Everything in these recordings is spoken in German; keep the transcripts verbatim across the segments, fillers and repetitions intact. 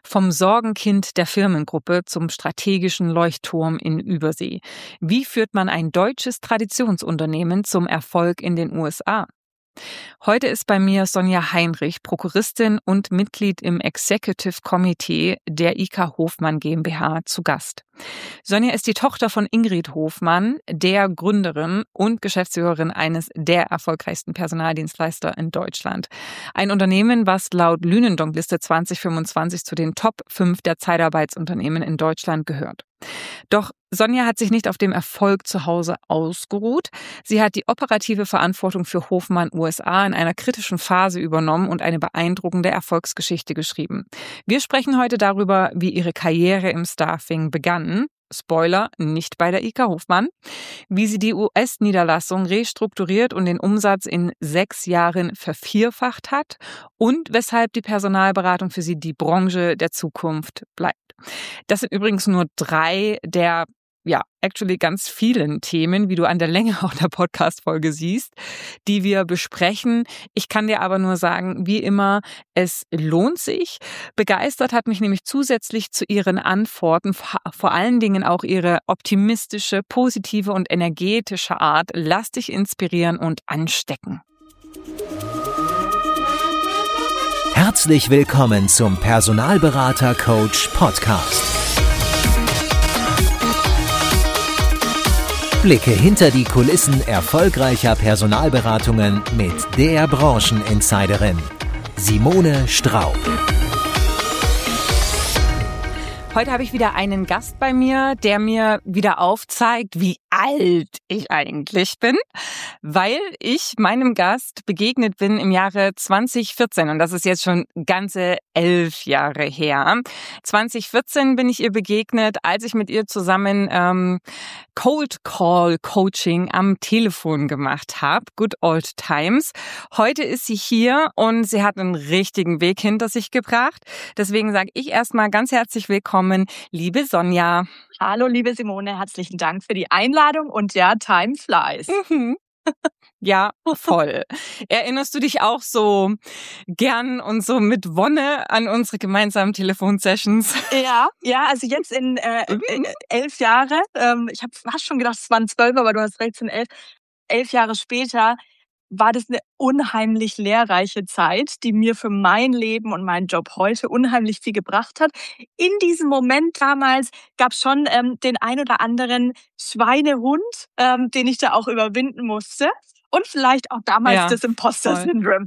Vom Sorgenkind der Firmengruppe zum strategischen Leuchtturm in Übersee. Wie führt man ein deutsches Traditionsunternehmen zum Erfolg in den U S A? Heute ist bei mir Sonja Heinrich, Prokuristin und Mitglied im Executive Committee der I K Hofmann GmbH, zu Gast. Sonja ist die Tochter von Ingrid Hofmann, der Gründerin und Geschäftsführerin eines der erfolgreichsten Personaldienstleister in Deutschland. Ein Unternehmen, was laut Lünendonk-Liste zwanzig fünfundzwanzig zu den Top fünf der Zeitarbeitsunternehmen in Deutschland gehört. Doch Sonja hat sich nicht auf dem Erfolg zu Hause ausgeruht. Sie hat die operative Verantwortung für Hofmann U S A in einer kritischen Phase übernommen und eine beeindruckende Erfolgsgeschichte geschrieben. Wir sprechen heute darüber, wie ihre Karriere im Staffing begann. Spoiler, nicht bei der I K Hofmann. Wie sie die U S-Niederlassung restrukturiert und den Umsatz in sechs Jahren vervierfacht hat und weshalb die Personalberatung für sie die Branche der Zukunft bleibt. Das sind übrigens nur drei der, ja, actually ganz vielen Themen, wie du an der Länge auch der Podcast-Folge siehst, die wir besprechen. Ich kann dir aber nur sagen, wie immer, es lohnt sich. Begeistert hat mich nämlich zusätzlich zu ihren Antworten vor allen Dingen auch ihre optimistische, positive und energetische Art. Lass dich inspirieren und anstecken. Herzlich willkommen zum Personalberater Coach Podcast. Blicke hinter die Kulissen erfolgreicher Personalberatungen mit der Brancheninsiderin Simone Straub. Heute habe ich wieder einen Gast bei mir, der mir wieder aufzeigt, wie alt ich eigentlich bin, weil ich meinem Gast begegnet bin im Jahre zwanzig vierzehn und das ist jetzt schon ganze elf Jahre her. zwanzig vierzehn bin ich ihr begegnet, als ich mit ihr zusammen ähm, Cold Call Coaching am Telefon gemacht habe. Good old times. Heute ist sie hier und sie hat einen richtigen Weg hinter sich gebracht. Deswegen sage ich erstmal ganz herzlich willkommen, liebe Sonja. Hallo, liebe Simone, herzlichen Dank für die Einladung und ja, time flies. Mhm. Ja, voll. Erinnerst du dich auch so gern und so mit Wonne an unsere gemeinsamen Telefonsessions? Ja, ja, also jetzt in äh, Mhm. elf Jahre, ähm, ich habe fast schon gedacht, es waren zwölf, aber du hast recht, es sind elf, elf Jahre später, war das eine unheimlich lehrreiche Zeit, die mir für mein Leben und meinen Job heute unheimlich viel gebracht hat. In diesem Moment damals gab es schon ähm, den ein oder anderen Schweinehund, ähm, den ich da auch überwinden musste. Und vielleicht auch damals Ja, das Imposter-Syndrom.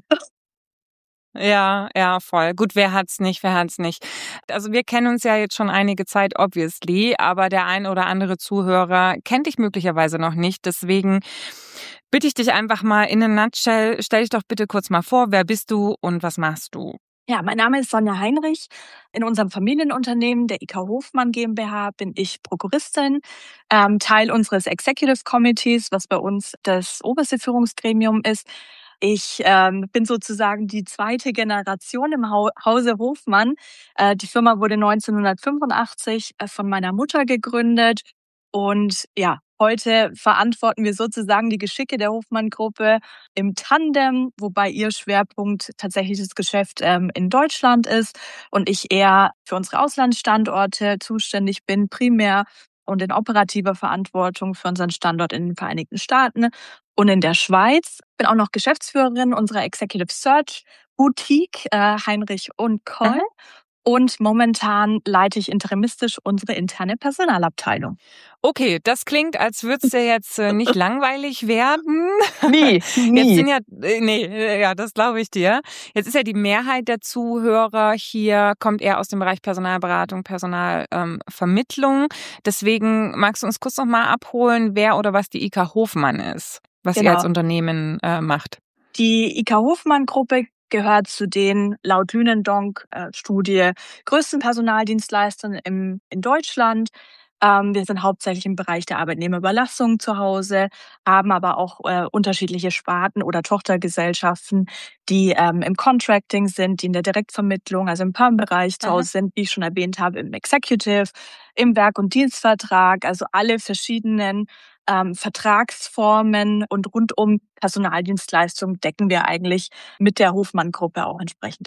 Ja, ja, voll. Gut, wer hat's nicht, wer hat's nicht? Also wir kennen uns ja jetzt schon einige Zeit, obviously, aber der ein oder andere Zuhörer kennt dich möglicherweise noch nicht. Deswegen bitte ich dich einfach mal in a nutshell, stell dich doch bitte kurz mal vor, wer bist du und was machst du? Ja, mein Name ist Sonja Heinrich. In unserem Familienunternehmen, der I K Hofmann GmbH, bin ich Prokuristin, ähm, Teil unseres Executive Committees, was bei uns das oberste Führungsgremium ist. Ich ähm, bin sozusagen die zweite Generation im Hau- Hause Hofmann. Äh, die Firma wurde neunzehnhundertfünfundachtzig äh, von meiner Mutter gegründet. Und ja, heute verantworten wir sozusagen die Geschicke der Hofmann-Gruppe im Tandem, wobei ihr Schwerpunkt tatsächlich das Geschäft ähm, in Deutschland ist und ich eher für unsere Auslandsstandorte zuständig bin, primär und in operativer Verantwortung für unseren Standort in den Vereinigten Staaten und in der Schweiz. Bin auch noch Geschäftsführerin unserer Executive Search Boutique äh, Heinrich und Koll. Mhm. Und momentan leite ich interimistisch unsere interne Personalabteilung. Okay, das klingt, als würde es dir jetzt äh, nicht langweilig werden. Nie, Jetzt nie. sind ja, äh, nee, äh, ja, das glaube ich dir. Jetzt ist ja die Mehrheit der Zuhörer hier, kommt eher aus dem Bereich Personalberatung, Personalvermittlung. Ähm, Deswegen magst du uns kurz noch mal abholen, wer oder was die I K Hofmann ist, was Genau. ihr als Unternehmen äh, macht. Die I K Hofmann-Gruppe gehört zu den laut Lünendonk-Studie größten Personaldienstleistern im, in Deutschland. Ähm, wir sind hauptsächlich im Bereich der Arbeitnehmerüberlassung zu Hause, haben aber auch äh, unterschiedliche Sparten oder Tochtergesellschaften, die ähm, im Contracting sind, die in der Direktvermittlung, also im Perm-Bereich zu Aha. Hause sind, wie ich schon erwähnt habe, im Executive, im Werk- und Dienstvertrag, also alle verschiedenen ähm, Vertragsformen und rund um Personaldienstleistungen decken wir eigentlich mit der Hofmann-Gruppe auch entsprechend ab.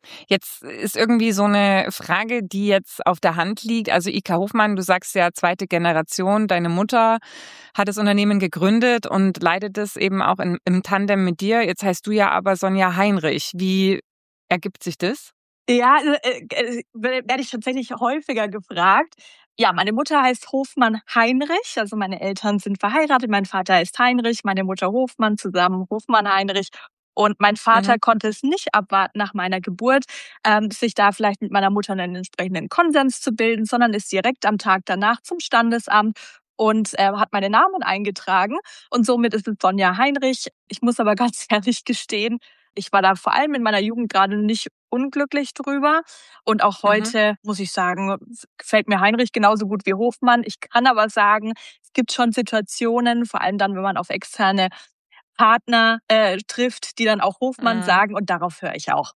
Jetzt ist irgendwie so eine Frage, die jetzt auf der Hand liegt. Also I K Hofmann, du sagst ja zweite Generation, deine Mutter hat das Unternehmen gegründet und leitet es eben auch in, im Tandem mit dir. Jetzt heißt du ja aber Sonja Heinrich. Wie ergibt sich das? Ja, äh, äh, werde ich tatsächlich häufiger gefragt. Ja, meine Mutter heißt Hofmann-Heinrich, also meine Eltern sind verheiratet. Mein Vater heißt Heinrich, meine Mutter Hofmann, zusammen Hofmann-Heinrich. Und mein Vater Mhm. konnte es nicht abwarten nach meiner Geburt, ähm, sich da vielleicht mit meiner Mutter einen entsprechenden Konsens zu bilden, sondern ist direkt am Tag danach zum Standesamt und äh, hat meine Namen eingetragen. Und somit ist es Sonja Heinrich. Ich muss aber ganz ehrlich gestehen, ich war da vor allem in meiner Jugend gerade nicht unglücklich drüber. Und auch Mhm. heute, muss ich sagen, gefällt mir Heinrich genauso gut wie Hofmann. Ich kann aber sagen, es gibt schon Situationen, vor allem dann, wenn man auf externe Partner äh, trifft, die dann auch Hofmann Mhm. sagen, und darauf höre ich auch.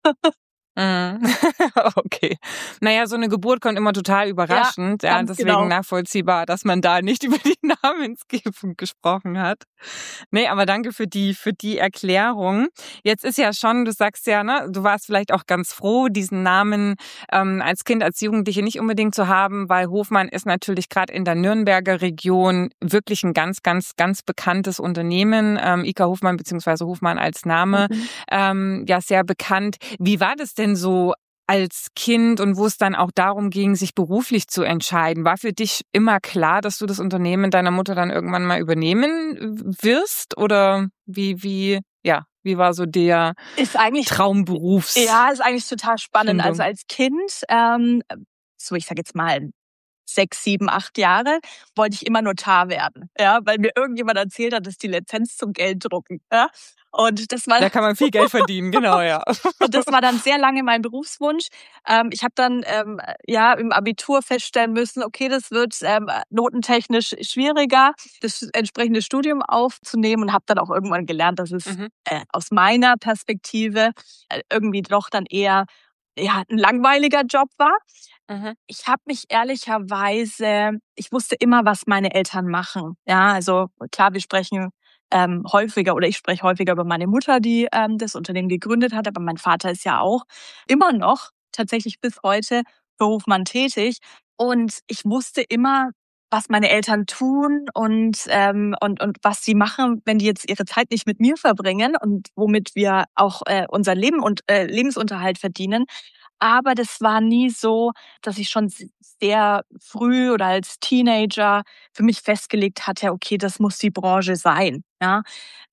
Mhm. Okay. Naja, so eine Geburt kommt immer total Ja, überraschend. Ja, ganz deswegen genau. nachvollziehbar, dass man da nicht über die Namensgebung gesprochen hat. Nee, aber danke für die für die Erklärung. Jetzt ist ja schon, du sagst ja, ne, du warst vielleicht auch ganz froh, diesen Namen ähm, als Kind, als Jugendliche nicht unbedingt zu haben, weil Hofmann ist natürlich gerade in der Nürnberger Region wirklich ein ganz, ganz, ganz bekanntes Unternehmen. Ähm, I K Hofmann beziehungsweise Hofmann als Name, Mhm. ähm, ja sehr bekannt. Wie war das denn so als Kind und wo es dann auch darum ging, sich beruflich zu entscheiden? War für dich immer klar, dass du das Unternehmen deiner Mutter dann irgendwann mal übernehmen wirst? Oder wie, wie, ja, wie war so der Ist eigentlich, Traumberufsfindung? ja, ist eigentlich total spannend. Also als Kind, ähm, so ich sage jetzt mal sechs, sieben, acht Jahre, wollte ich immer Notar werden, ja, weil mir irgendjemand erzählt hat, dass die Lizenz zum Gelddrucken, ja. Und das war Da kann man viel Geld verdienen, genau, ja. Und das war dann sehr lange mein Berufswunsch. Ähm, ich habe dann ähm, ja im Abitur feststellen müssen, okay, das wird ähm, notentechnisch schwieriger, das entsprechende Studium aufzunehmen, und habe dann auch irgendwann gelernt, dass es Mhm. äh, aus meiner Perspektive äh, irgendwie doch dann eher ja ein langweiliger Job war. Mhm. Ich habe mich ehrlicherweise, ich wusste immer, was meine Eltern machen. Ja, also klar, wir sprechen ähm, häufiger oder ich spreche häufiger über meine Mutter, die ähm, das Unternehmen gegründet hat, aber mein Vater ist ja auch immer noch tatsächlich bis heute für Hofmann tätig. Und ich wusste immer, was meine Eltern tun und, ähm, und, und was sie machen, wenn die jetzt ihre Zeit nicht mit mir verbringen und womit wir auch äh, unser Leben und äh, Lebensunterhalt verdienen. Aber das war nie so, dass ich schon sehr früh oder als Teenager für mich festgelegt hatte, okay, das muss die Branche sein. Ja,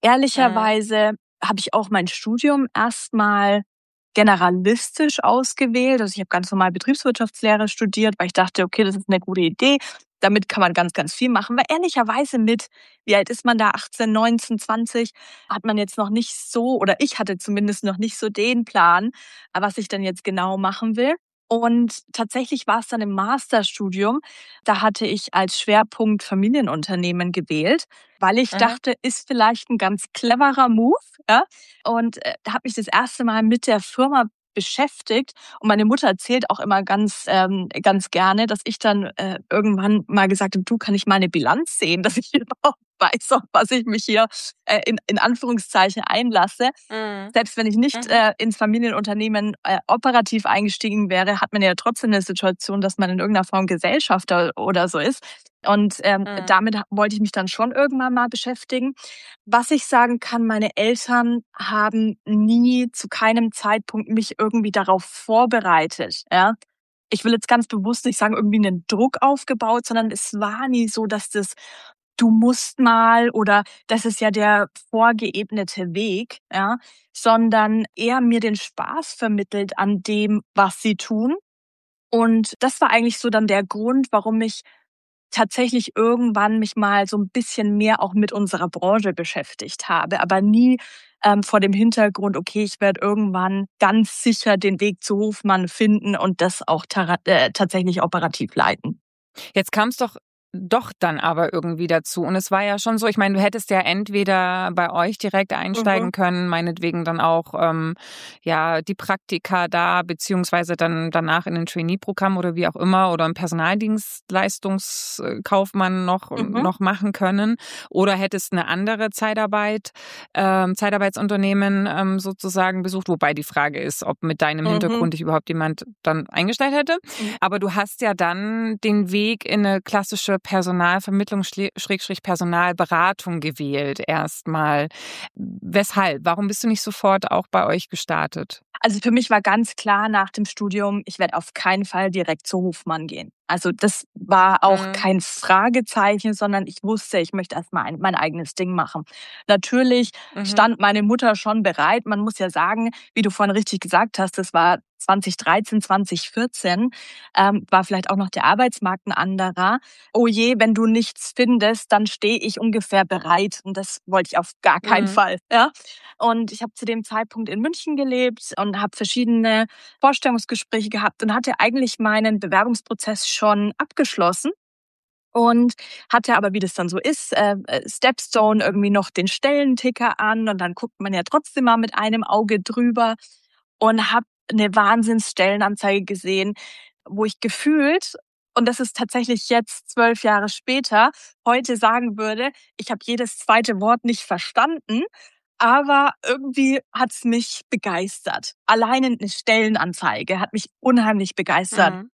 Mhm. ehrlicherweise habe ich auch mein Studium erstmal generalistisch ausgewählt. Also ich habe ganz normal Betriebswirtschaftslehre studiert, weil ich dachte, okay, das ist eine gute Idee. Damit kann man ganz, ganz viel machen. Weil ehrlicherweise mit, wie alt ist man da, achtzehn, neunzehn, zwanzig, hat man jetzt noch nicht so, oder ich hatte zumindest noch nicht so den Plan, was ich denn jetzt genau machen will. Und tatsächlich war es dann im Masterstudium, da hatte ich als Schwerpunkt Familienunternehmen gewählt, weil ich Mhm. dachte, ist vielleicht ein ganz cleverer Move. Ja? Und äh, da habe ich das erste Mal mit der Firma beschäftigt. Und meine Mutter erzählt auch immer ganz, ähm, ganz gerne, dass ich dann äh, irgendwann mal gesagt habe, du, kann ich mal eine Bilanz sehen, dass ich überhaupt weiß, auf was ich mich hier äh, in, in Anführungszeichen einlasse. Mhm. Selbst wenn ich nicht Mhm. äh, ins Familienunternehmen äh, operativ eingestiegen wäre, hat man ja trotzdem eine Situation, dass man in irgendeiner Form Gesellschafter oder so ist. Und ähm, Mhm. damit wollte ich mich dann schon irgendwann mal beschäftigen. Was ich sagen kann, meine Eltern haben nie zu keinem Zeitpunkt mich irgendwie darauf vorbereitet. Ja? Ich will jetzt ganz bewusst nicht sagen, irgendwie einen Druck aufgebaut, sondern es war nie so, dass das du musst mal oder das ist ja der vorgeebnete Weg, ja, sondern eher mir den Spaß vermittelt an dem, was sie tun. Und das war eigentlich so dann der Grund, warum ich tatsächlich irgendwann mich mal so ein bisschen mehr auch mit unserer Branche beschäftigt habe, aber nie ähm, vor dem Hintergrund, okay, ich werde irgendwann ganz sicher den Weg zu Hofmann finden und das auch tara- äh, tatsächlich operativ leiten. Jetzt kam es doch doch dann aber irgendwie dazu. Und es war ja schon so, ich meine, du hättest ja entweder bei euch direkt einsteigen Mhm. können, meinetwegen dann auch ähm, ja die Praktika da, beziehungsweise dann danach in ein Trainee-Programm oder wie auch immer oder einen Personaldienstleistungskaufmann noch, Mhm. noch machen können. Oder hättest eine andere Zeitarbeit, ähm, Zeitarbeitsunternehmen ähm, sozusagen besucht, wobei die Frage ist, ob mit deinem Mhm. Hintergrund dich überhaupt jemand dann eingestellt hätte. Mhm. Aber du hast ja dann den Weg in eine klassische Personalvermittlung, Schrägstrich Personalberatung gewählt erstmal. Weshalb? Warum bist du nicht sofort auch bei euch gestartet? Also für mich war ganz klar nach dem Studium, ich werde auf keinen Fall direkt zu Hofmann gehen. Also das war auch Mhm. kein Fragezeichen, sondern ich wusste, ich möchte erstmal ein, mein eigenes Ding machen. Natürlich Mhm. stand meine Mutter schon bereit. Man muss ja sagen, wie du vorhin richtig gesagt hast, das war zwanzig dreizehn, zwanzig vierzehn, ähm, war vielleicht auch noch der Arbeitsmarkt ein anderer. Oh je, wenn du nichts findest, dann stehe ich ungefähr bereit. Und das wollte ich auf gar keinen Mhm. Fall. Ja? Und ich habe zu dem Zeitpunkt in München gelebt und habe verschiedene Vorstellungsgespräche gehabt und hatte eigentlich meinen Bewerbungsprozess schon abgeschlossen. Und hatte aber, wie das dann so ist, äh, Stepstone irgendwie noch den Stellenticker an und dann guckt man ja trotzdem mal mit einem Auge drüber und habe eine Wahnsinnsstellenanzeige gesehen, wo ich gefühlt, und das ist tatsächlich jetzt zwölf Jahre später, heute sagen würde, ich habe jedes zweite Wort nicht verstanden, aber irgendwie hat's mich begeistert. Alleine eine Stellenanzeige hat mich unheimlich begeistert. Mhm.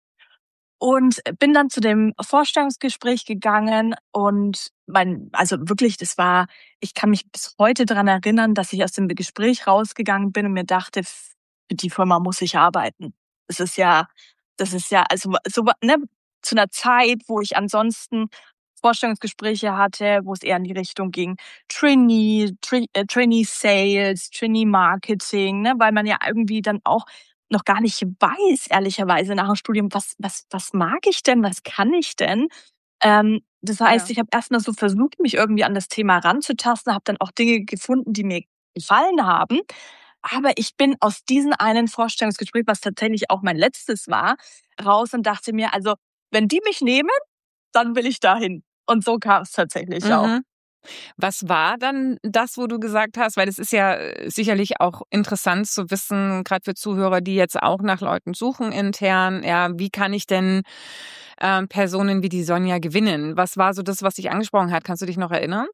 Und bin dann zu dem Vorstellungsgespräch gegangen und mein, also wirklich, das war, ich kann mich bis heute dran erinnern, dass ich aus dem Gespräch rausgegangen bin und mir dachte, für die Firma muss ich arbeiten. Das ist ja, das ist ja, also so, ne, zu einer Zeit, wo ich ansonsten Vorstellungsgespräche hatte, wo es eher in die Richtung ging, Trainee, Tra äh, Trainee Sales, Trainee Marketing, ne, weil man ja irgendwie dann auch noch gar nicht weiß, ehrlicherweise nach dem Studium, was, was, was mag ich denn, was kann ich denn? Ähm, das heißt, Ja. ich habe erstmal so versucht, mich irgendwie an das Thema ranzutasten, habe dann auch Dinge gefunden, die mir gefallen haben. Aber ich bin aus diesem einen Vorstellungsgespräch, was tatsächlich auch mein letztes war, raus und dachte mir, also wenn die mich nehmen, dann will ich dahin. Und so kam es tatsächlich auch. Mhm. Was war dann das, wo du gesagt hast, weil das ist ja äh, sicherlich auch interessant zu wissen, gerade für Zuhörer, die jetzt auch nach Leuten suchen intern, ja, wie kann ich denn ähm, Personen wie die Sonja gewinnen? Was war so das, was dich angesprochen hat? Kannst du dich noch erinnern?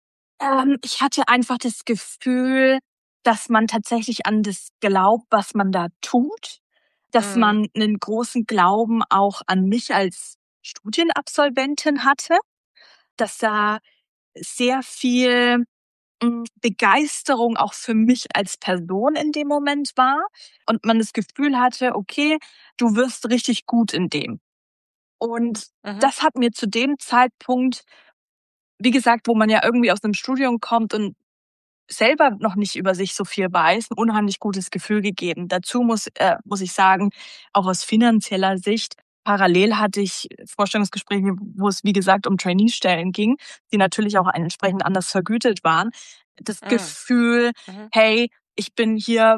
Ähm, ich hatte einfach das Gefühl, dass man tatsächlich an das glaubt, was man da tut, dass Mhm. man einen großen Glauben auch an mich als Studienabsolventin hatte, dass da sehr viel hm, Begeisterung auch für mich als Person in dem Moment war und man das Gefühl hatte: „Okay, du wirst richtig gut in dem." Und Mhm. das hat mir zu dem Zeitpunkt, wie gesagt, wo man ja irgendwie aus 'nem Studium kommt und selber noch nicht über sich so viel weiß, 'n unheimlich gutes Gefühl gegeben. Dazu muss äh, muss ich sagen, auch aus finanzieller Sicht, parallel hatte ich Vorstellungsgespräche, wo es, wie gesagt, um Trainee-Stellen ging, die natürlich auch entsprechend anders vergütet waren. Das Mhm. Gefühl: Mhm. „Hey, ich bin hier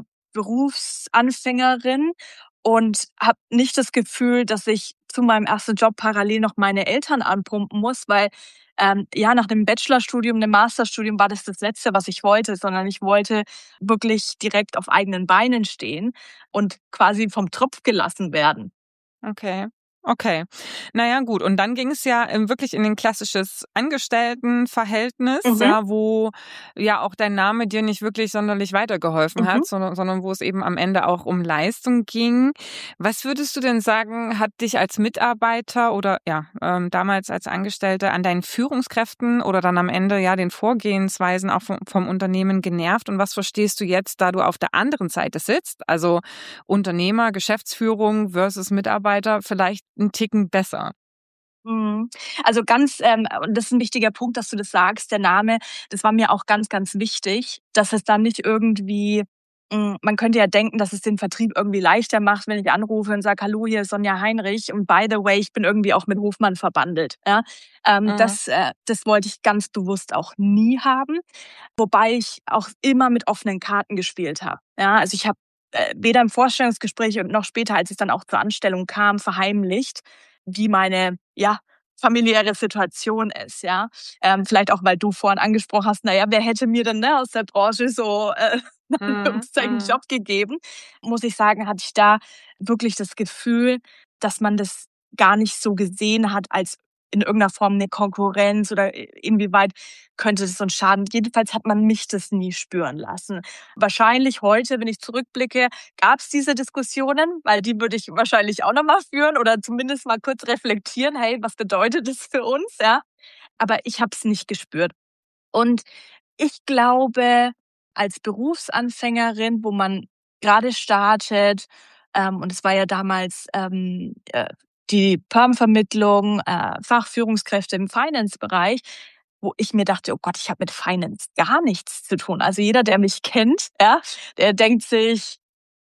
Berufsanfängerin und habe nicht das Gefühl, dass ich zu meinem ersten Job parallel noch meine Eltern anpumpen muss", weil ähm, ja, nach dem Bachelorstudium, dem Masterstudium war das das Letzte, was ich wollte, sondern ich wollte wirklich direkt auf eigenen Beinen stehen und quasi vom Tropf gelassen werden. Okay. Okay. Na ja, gut. Und dann ging es ja, ähm, wirklich in ein klassisches Angestelltenverhältnis, Mhm, ja, wo ja auch dein Name dir nicht wirklich sonderlich weitergeholfen mhm. hat, sondern sondern wo es eben am Ende auch um Leistung ging. Was würdest du denn sagen, hat dich als Mitarbeiter oder ja, ähm, damals als Angestellte an deinen Führungskräften oder dann am Ende ja den Vorgehensweisen auch vom vom Unternehmen genervt? Und was verstehst du jetzt, da du auf der anderen Seite sitzt, also Unternehmer, Geschäftsführung versus Mitarbeiter vielleicht 'n Ticken besser? Mhm. Also ganz, ähm und das ist 'n wichtiger Punkt, dass du das sagst, der Name, das war mir auch ganz, ganz wichtig, dass es dann nicht irgendwie hm, man könnte ja denken, dass es den Vertrieb irgendwie leichter macht, wenn ich anrufe und sage: „Hallo, hier ist Sonja Heinrich und by the way, ich bin irgendwie auch mit Hofmann verbandelt", ja? Ähm, Mhm. das äh, das wollte ich ganz bewusst auch nie haben, wobei ich auch immer mit offenen Karten gespielt habe, ja? Also, ich habe äh, weder im Vorstellungsgespräch und noch später, als es dann auch zur Anstellung kam, verheimlicht, wie meine, ja, familiäre Situation ist, ja. Ähm, vielleicht auch, weil du vorhin angesprochen hast, naja, wer hätte mir denn ne, aus der Branche so äh, Mhm. einen Mhm. Job gegeben? Muss ich sagen, hatte ich da wirklich das Gefühl, dass man das gar nicht so gesehen hat als in irgendeiner Form eine Konkurrenz oder inwieweit könnte es uns schaden. Jedenfalls hat man mich das nie spüren lassen. Wahrscheinlich heute, wenn ich zurückblicke, gab es diese Diskussionen, weil die würde ich wahrscheinlich auch nochmal führen oder zumindest mal kurz reflektieren, hey, was bedeutet das für uns, ja? Aber ich habe es nicht gespürt. Und ich glaube, als Berufsanfängerin, wo man gerade startet, ähm, und es war ja damals ähm, äh, die Perm-Vermittlung, äh, Fachführungskräfte im Finance-Bereich, wo ich mir dachte, oh Gott, ich habe mit Finance gar nichts zu tun. Also jeder, der mich kennt, ja, der denkt sich,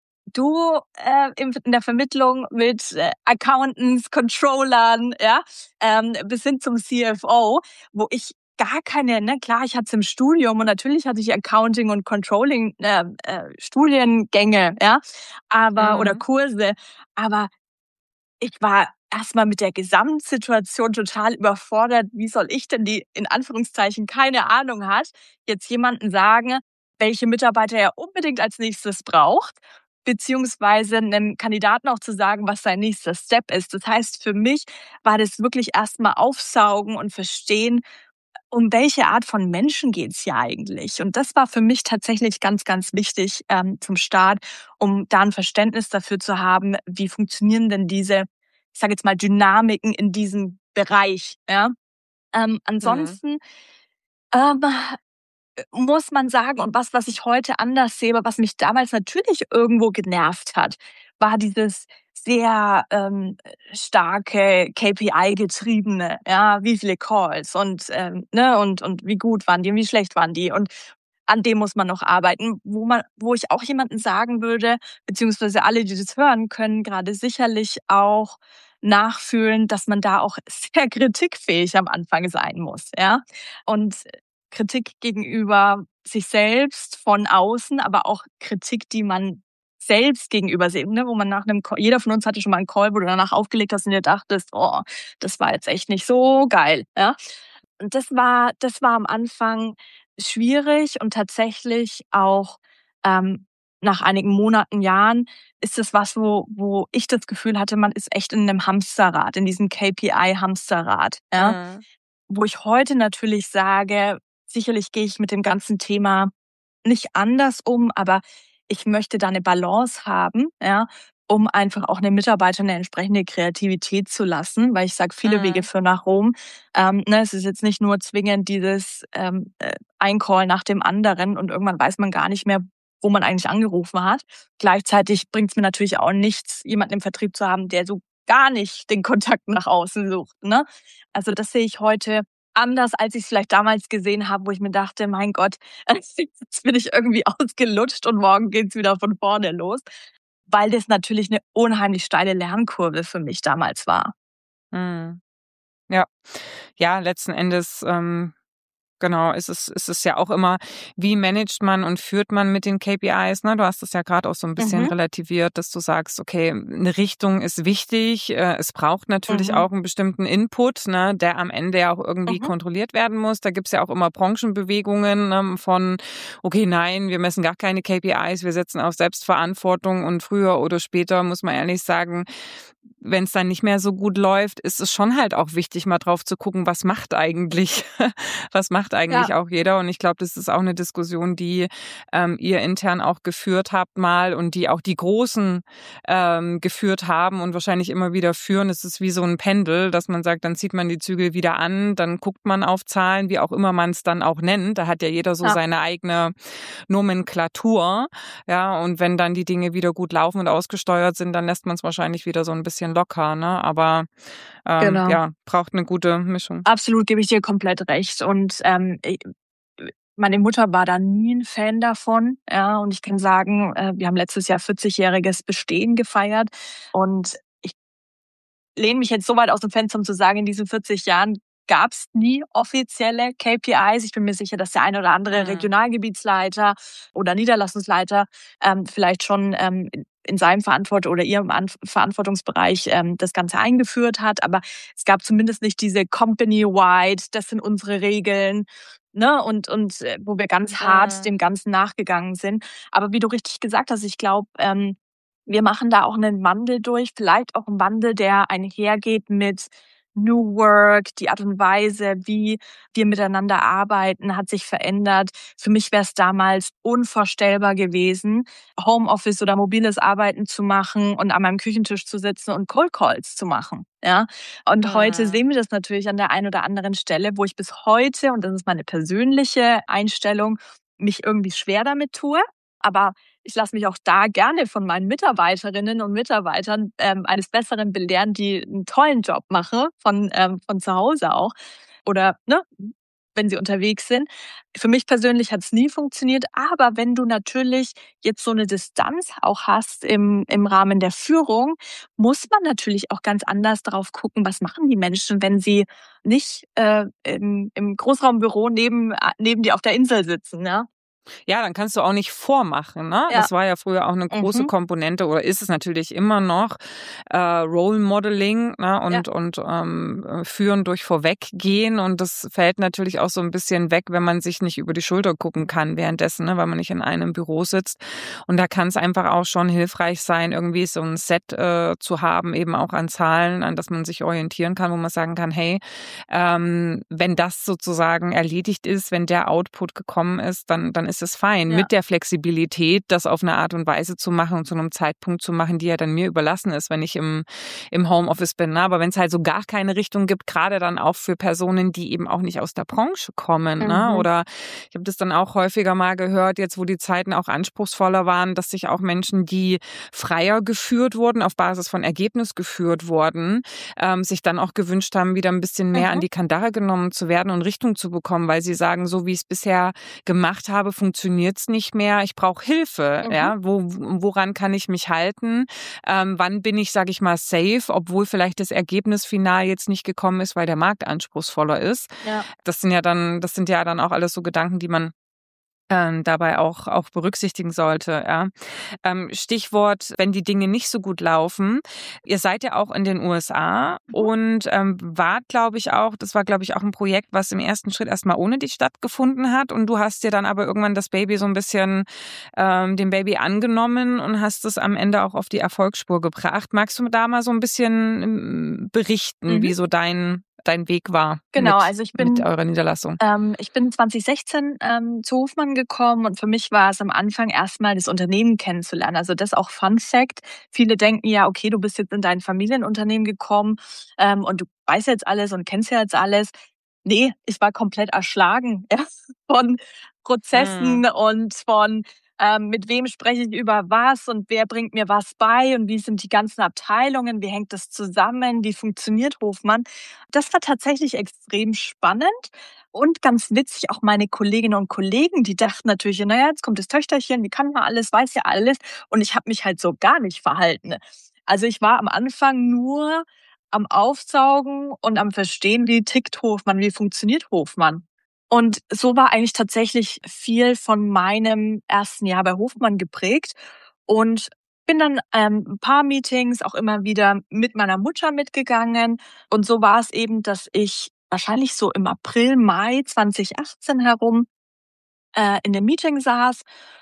du äh, in der Vermittlung mit äh, Accountants, Controllern, ja, ähm, bis hin zum C F O, wo ich gar keine, ne, klar, ich hatte es im Studium und natürlich hatte ich Accounting und Controlling äh, äh, Studiengänge, ja, aber oder Mhm. Kurse, aber ich war erstmal mit der Gesamtsituation total überfordert. Wie soll ich denn, die in Anführungszeichen keine Ahnung hat, jetzt jemanden sagen, welche Mitarbeiter er unbedingt als nächstes braucht, beziehungsweise einem Kandidaten auch zu sagen, was sein nächster Step ist. Das heißt, für mich war das wirklich erstmal aufsaugen und verstehen, um welche Art von Menschen geht's hier eigentlich? Und das war für mich tatsächlich ganz, ganz wichtig ähm, zum Start, um da ein Verständnis dafür zu haben, wie funktionieren denn diese, ich sage jetzt mal, Dynamiken in diesem Bereich. Ja? Ähm, Mhm. ansonsten ähm, muss man sagen, und was, was ich heute anders sehe, aber was mich damals natürlich irgendwo genervt hat, war dieses sehr ähm, starke K P I-getriebene, ja, wie viele Calls und ähm, ne und und wie gut waren die und wie schlecht waren die und an dem muss man noch arbeiten, wo man, wo ich auch jemanden sagen würde, beziehungsweise alle, die das hören, können gerade sicherlich auch nachfühlen, dass man da auch sehr kritikfähig am Anfang sein muss, ja. Und Kritik gegenüber sich selbst von außen, aber auch Kritik, die man selbst gegenüber sieht, ne, wo man nach einem Call, jeder von uns hatte schon mal einen Call, wo du danach aufgelegt hast und dir dachtest, oh, das war jetzt echt nicht so geil, ja. Und das war, das war am Anfang schwierig und tatsächlich auch ähm, nach einigen Monaten, Jahren ist es was, wo, wo ich das Gefühl hatte, man ist echt in einem Hamsterrad, in diesem K P I-Hamsterrad, ja. Mhm. Wo ich heute natürlich sage, sicherlich gehe ich mit dem ganzen Thema nicht anders um, aber ich möchte da eine Balance haben, ja, um einfach auch 'nem Mitarbeiter 'ne entsprechende Kreativität zu lassen, weil ich sage, viele Wege Mhm. führen nach Rom. Ähm, ne, es ist jetzt nicht nur zwingend dieses ähm, äh, ein Call nach dem anderen und irgendwann weiß man gar nicht mehr, wo man eigentlich angerufen hat. Gleichzeitig bringt's mir natürlich auch nichts, jemanden im Vertrieb zu haben, der so gar nicht den Kontakt nach außen sucht, ne? Also, das sehe ich heute anders, als ich's vielleicht damals gesehen habe, wo ich mir dachte: „Mein Gott, jetzt bin ich irgendwie ausgelutscht und morgen geht's wieder von vorne los." Weil das natürlich 'ne unheimlich steile Lernkurve für mich damals war. Mhm. Ja. Ja, letzten Endes, ähm, genau, ist es ist es ja auch immer, wie managt man und führt man mit den K P Is, ne? Du hast es ja grad auch so 'n bisschen Mhm, relativiert, dass du sagst, okay, 'ne Richtung ist wichtig. Äh, es braucht natürlich mhm, auch 'n bestimmten Input, ne, der am Ende ja auch irgendwie mhm. kontrolliert werden muss. Da gibt's ja auch immer Branchenbewegungen, ähm, von: „Okay, nein, wir messen gar keine K P Is, wir setzen auf Selbstverantwortung." Und früher oder später, muss man ehrlich sagen, wenn's dann nicht mehr so gut läuft, ist es schon halt auch wichtig, mal drauf zu gucken, was macht eigentlich was macht Ja, eigentlich auch jeder? Und ich glaube, das ist auch 'ne Diskussion, die, ähm, ihr intern auch geführt habt mal und die auch die Großen, ähm, geführt haben und wahrscheinlich immer wieder führen. Es ist wie so 'n Pendel, dass man sagt, dann zieht man die Zügel wieder an, dann guckt man auf Zahlen, wie auch immer man's dann auch nennt. Da hat ja jeder so ja, seine eigene Nomenklatur, ja, und wenn dann die Dinge wieder gut laufen und ausgesteuert sind, dann lässt man's wahrscheinlich wieder so 'n bisschen locker, ne? Aber, ähm, genau. ja, braucht 'ne gute Mischung. Absolut, gebe ich dir komplett recht. Und ähm, i meine Mutter war da nie 'n Fan davon, ja. Und ich kann sagen, äh, wir haben letztes Jahr vierzigjähriges Bestehen gefeiert und ich lehne mich jetzt so weit aus dem Fenster, um zu sagen, in diesen vierzig Jahren gab's nie offizielle K P Is. Ich bin mir sicher, dass der eine oder andere Mhm. Regionalgebietsleiter oder Niederlassungsleiter ähm, vielleicht schon ähm, in seinem Verantwortung oder ihrem An- Verantwortungsbereich ähm, das Ganze eingeführt hat. Aber es gab zumindest nicht diese Company-wide, das sind unsere Regeln, ne? Und, und äh, wo wir ganz hart dem Ganzen nachgegangen sind. Aber wie du richtig gesagt hast, ich glaube, ähm, wir machen da auch einen Wandel durch, vielleicht auch einen Wandel, der einhergeht mit New Work, die Art und Weise, wie wir miteinander arbeiten, hat sich verändert. Für mich wäre es damals unvorstellbar gewesen, Homeoffice oder mobiles Arbeiten zu machen und an meinem Küchentisch zu sitzen und Cold Calls zu machen. Ja, und Mhm. heute sehen wir das natürlich an der einen oder anderen Stelle, wo ich bis heute, und das ist meine persönliche Einstellung, mich irgendwie schwer damit tue. Aber ich lasse mich auch da gerne von meinen Mitarbeiterinnen und Mitarbeitern ähm, eines Besseren belehren, die einen tollen Job machen, von, ähm, von zu Hause auch. Oder ne, wenn sie unterwegs sind. Für mich persönlich hat es nie funktioniert. Aber wenn du natürlich jetzt so eine Distanz auch hast im, im Rahmen der Führung, muss man natürlich auch ganz anders darauf gucken, was machen die Menschen, wenn sie nicht äh, im, im Großraumbüro neben, neben dir auf der Insel sitzen. Ne? Ja, dann kannst du auch nicht vormachen, ne? Ja. Das war ja früher auch eine große Mhm. Komponente oder ist es natürlich immer noch, äh, Role Modeling, ne? Und, Ja. und ähm, Führen durch Vorweggehen. Und das fällt natürlich auch so ein bisschen weg, wenn man sich nicht über die Schulter gucken kann währenddessen, ne? Weil man nicht in einem Büro sitzt. Und da kann es einfach auch schon hilfreich sein, irgendwie so ein Set äh, zu haben, eben auch an Zahlen, an das man sich orientieren kann, wo man sagen kann, hey, ähm, wenn das sozusagen erledigt ist, wenn der Output gekommen ist, dann, dann ist es fein. Ja. Mit der Flexibilität, das auf eine Art und Weise zu machen und zu einem Zeitpunkt zu machen, die ja dann mir überlassen ist, wenn ich im, im Homeoffice bin. Aber wenn es halt so gar keine Richtung gibt, gerade dann auch für Personen, die eben auch nicht aus der Branche kommen, Mhm. ne? Oder ich habe das dann auch häufiger mal gehört, jetzt wo die Zeiten auch anspruchsvoller waren, dass sich auch Menschen, die freier geführt wurden, auf Basis von Ergebnis geführt wurden, ähm, sich dann auch gewünscht haben, wieder ein bisschen mehr Mhm. an die Kandare genommen zu werden und Richtung zu bekommen, weil sie sagen, so wie ich es bisher gemacht habe, funktioniert es nicht mehr. Ich brauche Hilfe. Mhm. Ja, wo, woran kann ich mich halten? Ähm, wann bin ich, sage ich mal, safe, obwohl vielleicht das Ergebnis final jetzt nicht gekommen ist, weil der Markt anspruchsvoller ist. Ja. Das sind ja dann, das sind ja dann auch alles so Gedanken, die man ähm, dabei auch, auch berücksichtigen sollte. Ja. Ähm, Stichwort, wenn die Dinge nicht so gut laufen. Ihr seid ja auch in den U S A Mhm. und ähm, wart, glaube ich, auch, das war, glaube ich, auch ein Projekt, was im ersten Schritt erstmal ohne dich stattgefunden hat. Und du hast dir dann aber irgendwann das Baby so ein bisschen, ähm, dem Baby angenommen und hast es am Ende auch auf die Erfolgsspur gebracht. Magst du da mal so ein bisschen ähm, berichten, Mhm. wie so dein dein Weg war Genau, mit, also ich mit bin eurer Niederlassung? ähm, ich bin zwanzig sechzehn ähm, zu Hofmann gekommen und für mich war es am Anfang erstmal das Unternehmen kennenzulernen. Also das auch Fun Fact. Viele denken ja, okay, du bist jetzt in dein Familienunternehmen gekommen ähm, und du weißt jetzt alles und kennst ja jetzt alles. Nee, ich war komplett erschlagen ja, von Prozessen Mhm. und von ähm, mit wem spreche ich über was und wer bringt mir was bei und wie sind die ganzen Abteilungen, wie hängt das zusammen, wie funktioniert Hofmann. Das war tatsächlich extrem spannend und ganz witzig, auch meine Kolleginnen und Kollegen, die dachten natürlich, naja, jetzt kommt das Töchterchen, die kann mal alles, weiß ja alles und ich habe mich halt so gar nicht verhalten. Also ich war am Anfang nur am Aufsaugen und am Verstehen, wie tickt Hofmann, wie funktioniert Hofmann. Und so war eigentlich tatsächlich viel von meinem ersten Jahr bei Hofmann geprägt und bin dann ähm, ein paar Meetings auch immer wieder mit meiner Mutter mitgegangen. Und so war es eben, dass ich wahrscheinlich so im April, Mai zwanzig achtzehn herum äh, in dem Meeting saß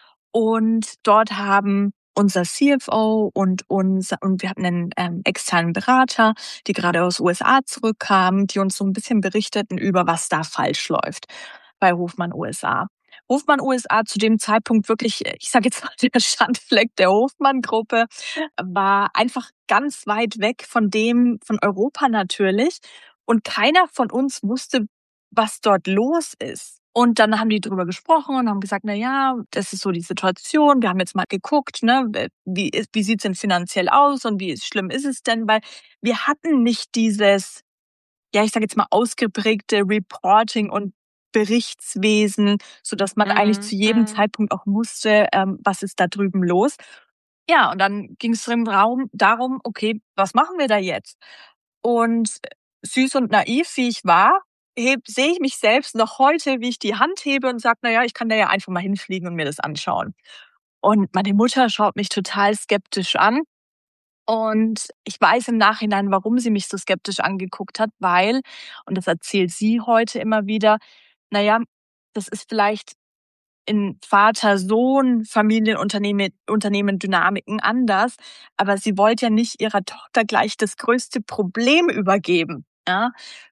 und dort haben unser C F O und uns und wir hatten einen ähm, externen Berater, die gerade aus U S A zurückkamen, die uns so ein bisschen berichteten über, was da falsch läuft bei Hofmann U S A. Hofmann U S A zu dem Zeitpunkt wirklich, ich sage jetzt mal, der Schandfleck der Hofmann-Gruppe, war einfach ganz weit weg von dem, von Europa natürlich. Und keiner von uns wusste, was dort los ist. Und dann haben die drüber gesprochen und haben gesagt, na ja, das ist so die Situation. Wir haben jetzt mal geguckt, ne, wie, ist- wie sieht's denn finanziell aus und wie schlimm ist es denn? Weil wir hatten nicht dieses, ja, ich sage jetzt mal ausgeprägte Reporting und Berichtswesen, so dass man eigentlich Mhm. zu jedem Mhm. Zeitpunkt auch wusste, ähm, was ist da drüben los. Ja, und dann ging es im Raum darum, okay, was machen wir da jetzt? Und süß und naiv, wie ich war, heb sehe ich mich selbst noch heute, wie ich die Hand hebe und sage, na ja, ich kann da ja einfach mal hinfliegen und mir das anschauen. Und meine Mutter schaut mich total skeptisch an. Und ich weiß im Nachhinein, warum sie mich so skeptisch angeguckt hat, weil, und das erzählt sie heute immer wieder, naja, das ist vielleicht in Vater-Sohn-Familienunternehmen Unternehmen Dynamiken anders, aber sie wollte ja nicht ihrer Tochter gleich das größte Problem übergeben, ja.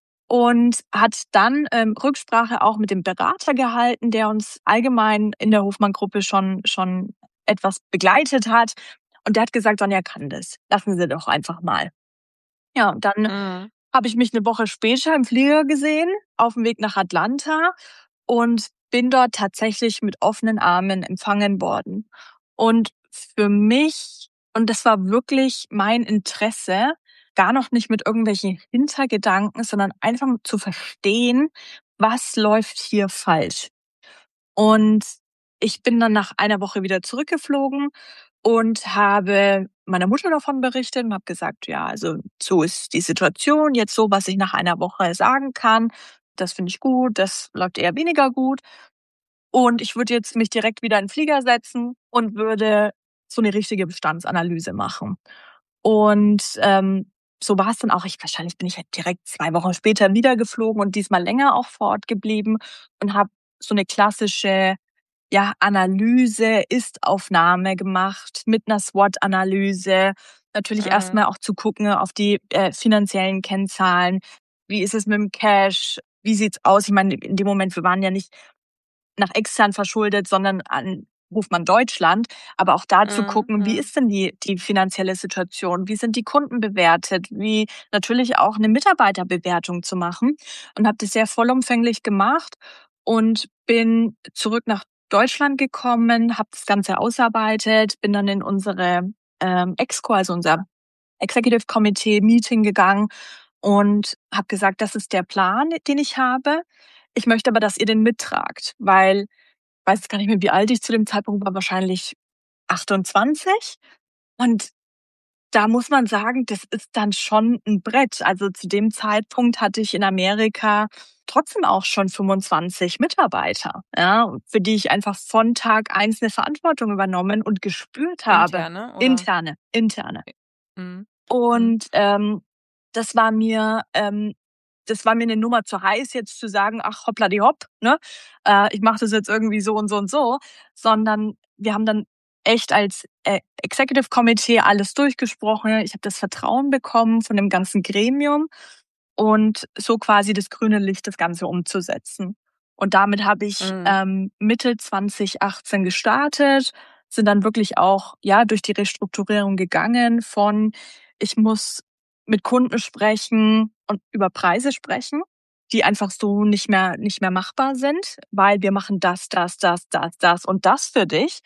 Und hat dann ähm, Rücksprache auch mit dem Berater gehalten, der uns allgemein in der Hofmann-Gruppe schon schon etwas begleitet hat. Und der hat gesagt, Sonja kann das. Lassen Sie doch einfach mal. Ja, und dann Mhm. habe ich mich eine Woche später im Flieger gesehen, auf dem Weg nach Atlanta und bin dort tatsächlich mit offenen Armen empfangen worden. Und für mich, und das war wirklich mein Interesse, gar noch nicht mit irgendwelchen Hintergedanken, sondern einfach zu verstehen, was läuft hier falsch. Und ich bin dann nach einer Woche wieder zurückgeflogen und habe meiner Mutter davon berichtet und habe gesagt, ja, also so ist die Situation, jetzt so, was ich nach einer Woche sagen kann. Das finde ich gut, das läuft eher weniger gut. Und ich würde jetzt mich direkt wieder in den Flieger setzen und würde so eine richtige Bestandsanalyse machen. Und ähm, so war es dann auch. Ich, wahrscheinlich bin ich halt direkt zwei Wochen später wieder geflogen und diesmal länger auch vor Ort geblieben und habe so eine klassische ja, Analyse, Ist-Aufnahme gemacht mit einer SWOT-Analyse. Natürlich Mhm. erstmal auch zu gucken auf die äh, finanziellen Kennzahlen. Wie ist es mit dem Cash? Wie sieht's aus? Ich meine, in dem Moment, wir waren ja nicht nach extern verschuldet, sondern an Hofmann Deutschland. Aber auch da zu Mhm. gucken, wie Mhm. ist denn die, die finanzielle Situation? Wie sind die Kunden bewertet? Wie natürlich auch eine Mitarbeiterbewertung zu machen. Und habe das sehr vollumfänglich gemacht und bin zurück nach Deutschland gekommen, habe das Ganze ausarbeitet, bin dann in unsere ähm, Exco, also unser Executive Committee Meeting gegangen und habe gesagt, das ist der Plan, den ich habe. Ich möchte aber, dass ihr den mittragt, weil ich weiß gar nicht mehr, wie alt ich zu dem Zeitpunkt war, wahrscheinlich achtundzwanzig. Und da muss man sagen, das ist dann schon ein Brett. Also zu dem Zeitpunkt hatte ich in Amerika trotzdem auch schon fünfundzwanzig Mitarbeiter, ja, für die ich einfach von Tag eins eine Verantwortung übernommen und gespürt habe. Interne, oder? Interne, interne. Mhm. Mhm. Und ähm, das war mir, ähm, das war mir eine Nummer zu heiß, jetzt zu sagen, ach hoppla die hopp, ne? Äh, ich mache das jetzt irgendwie so und so und so, sondern wir haben dann echt als äh, Executive Committee alles durchgesprochen. Ich habe das Vertrauen bekommen von dem ganzen Gremium und so quasi das grüne Licht, das Ganze umzusetzen. Und damit habe ich Mhm. ähm, Mitte zwanzig achtzehn gestartet, sind dann wirklich auch ja durch die Restrukturierung gegangen von ich muss mit Kunden sprechen und über Preise sprechen, die einfach so nicht mehr nicht mehr machbar sind, weil wir machen das, das, das, das, das und das für dich.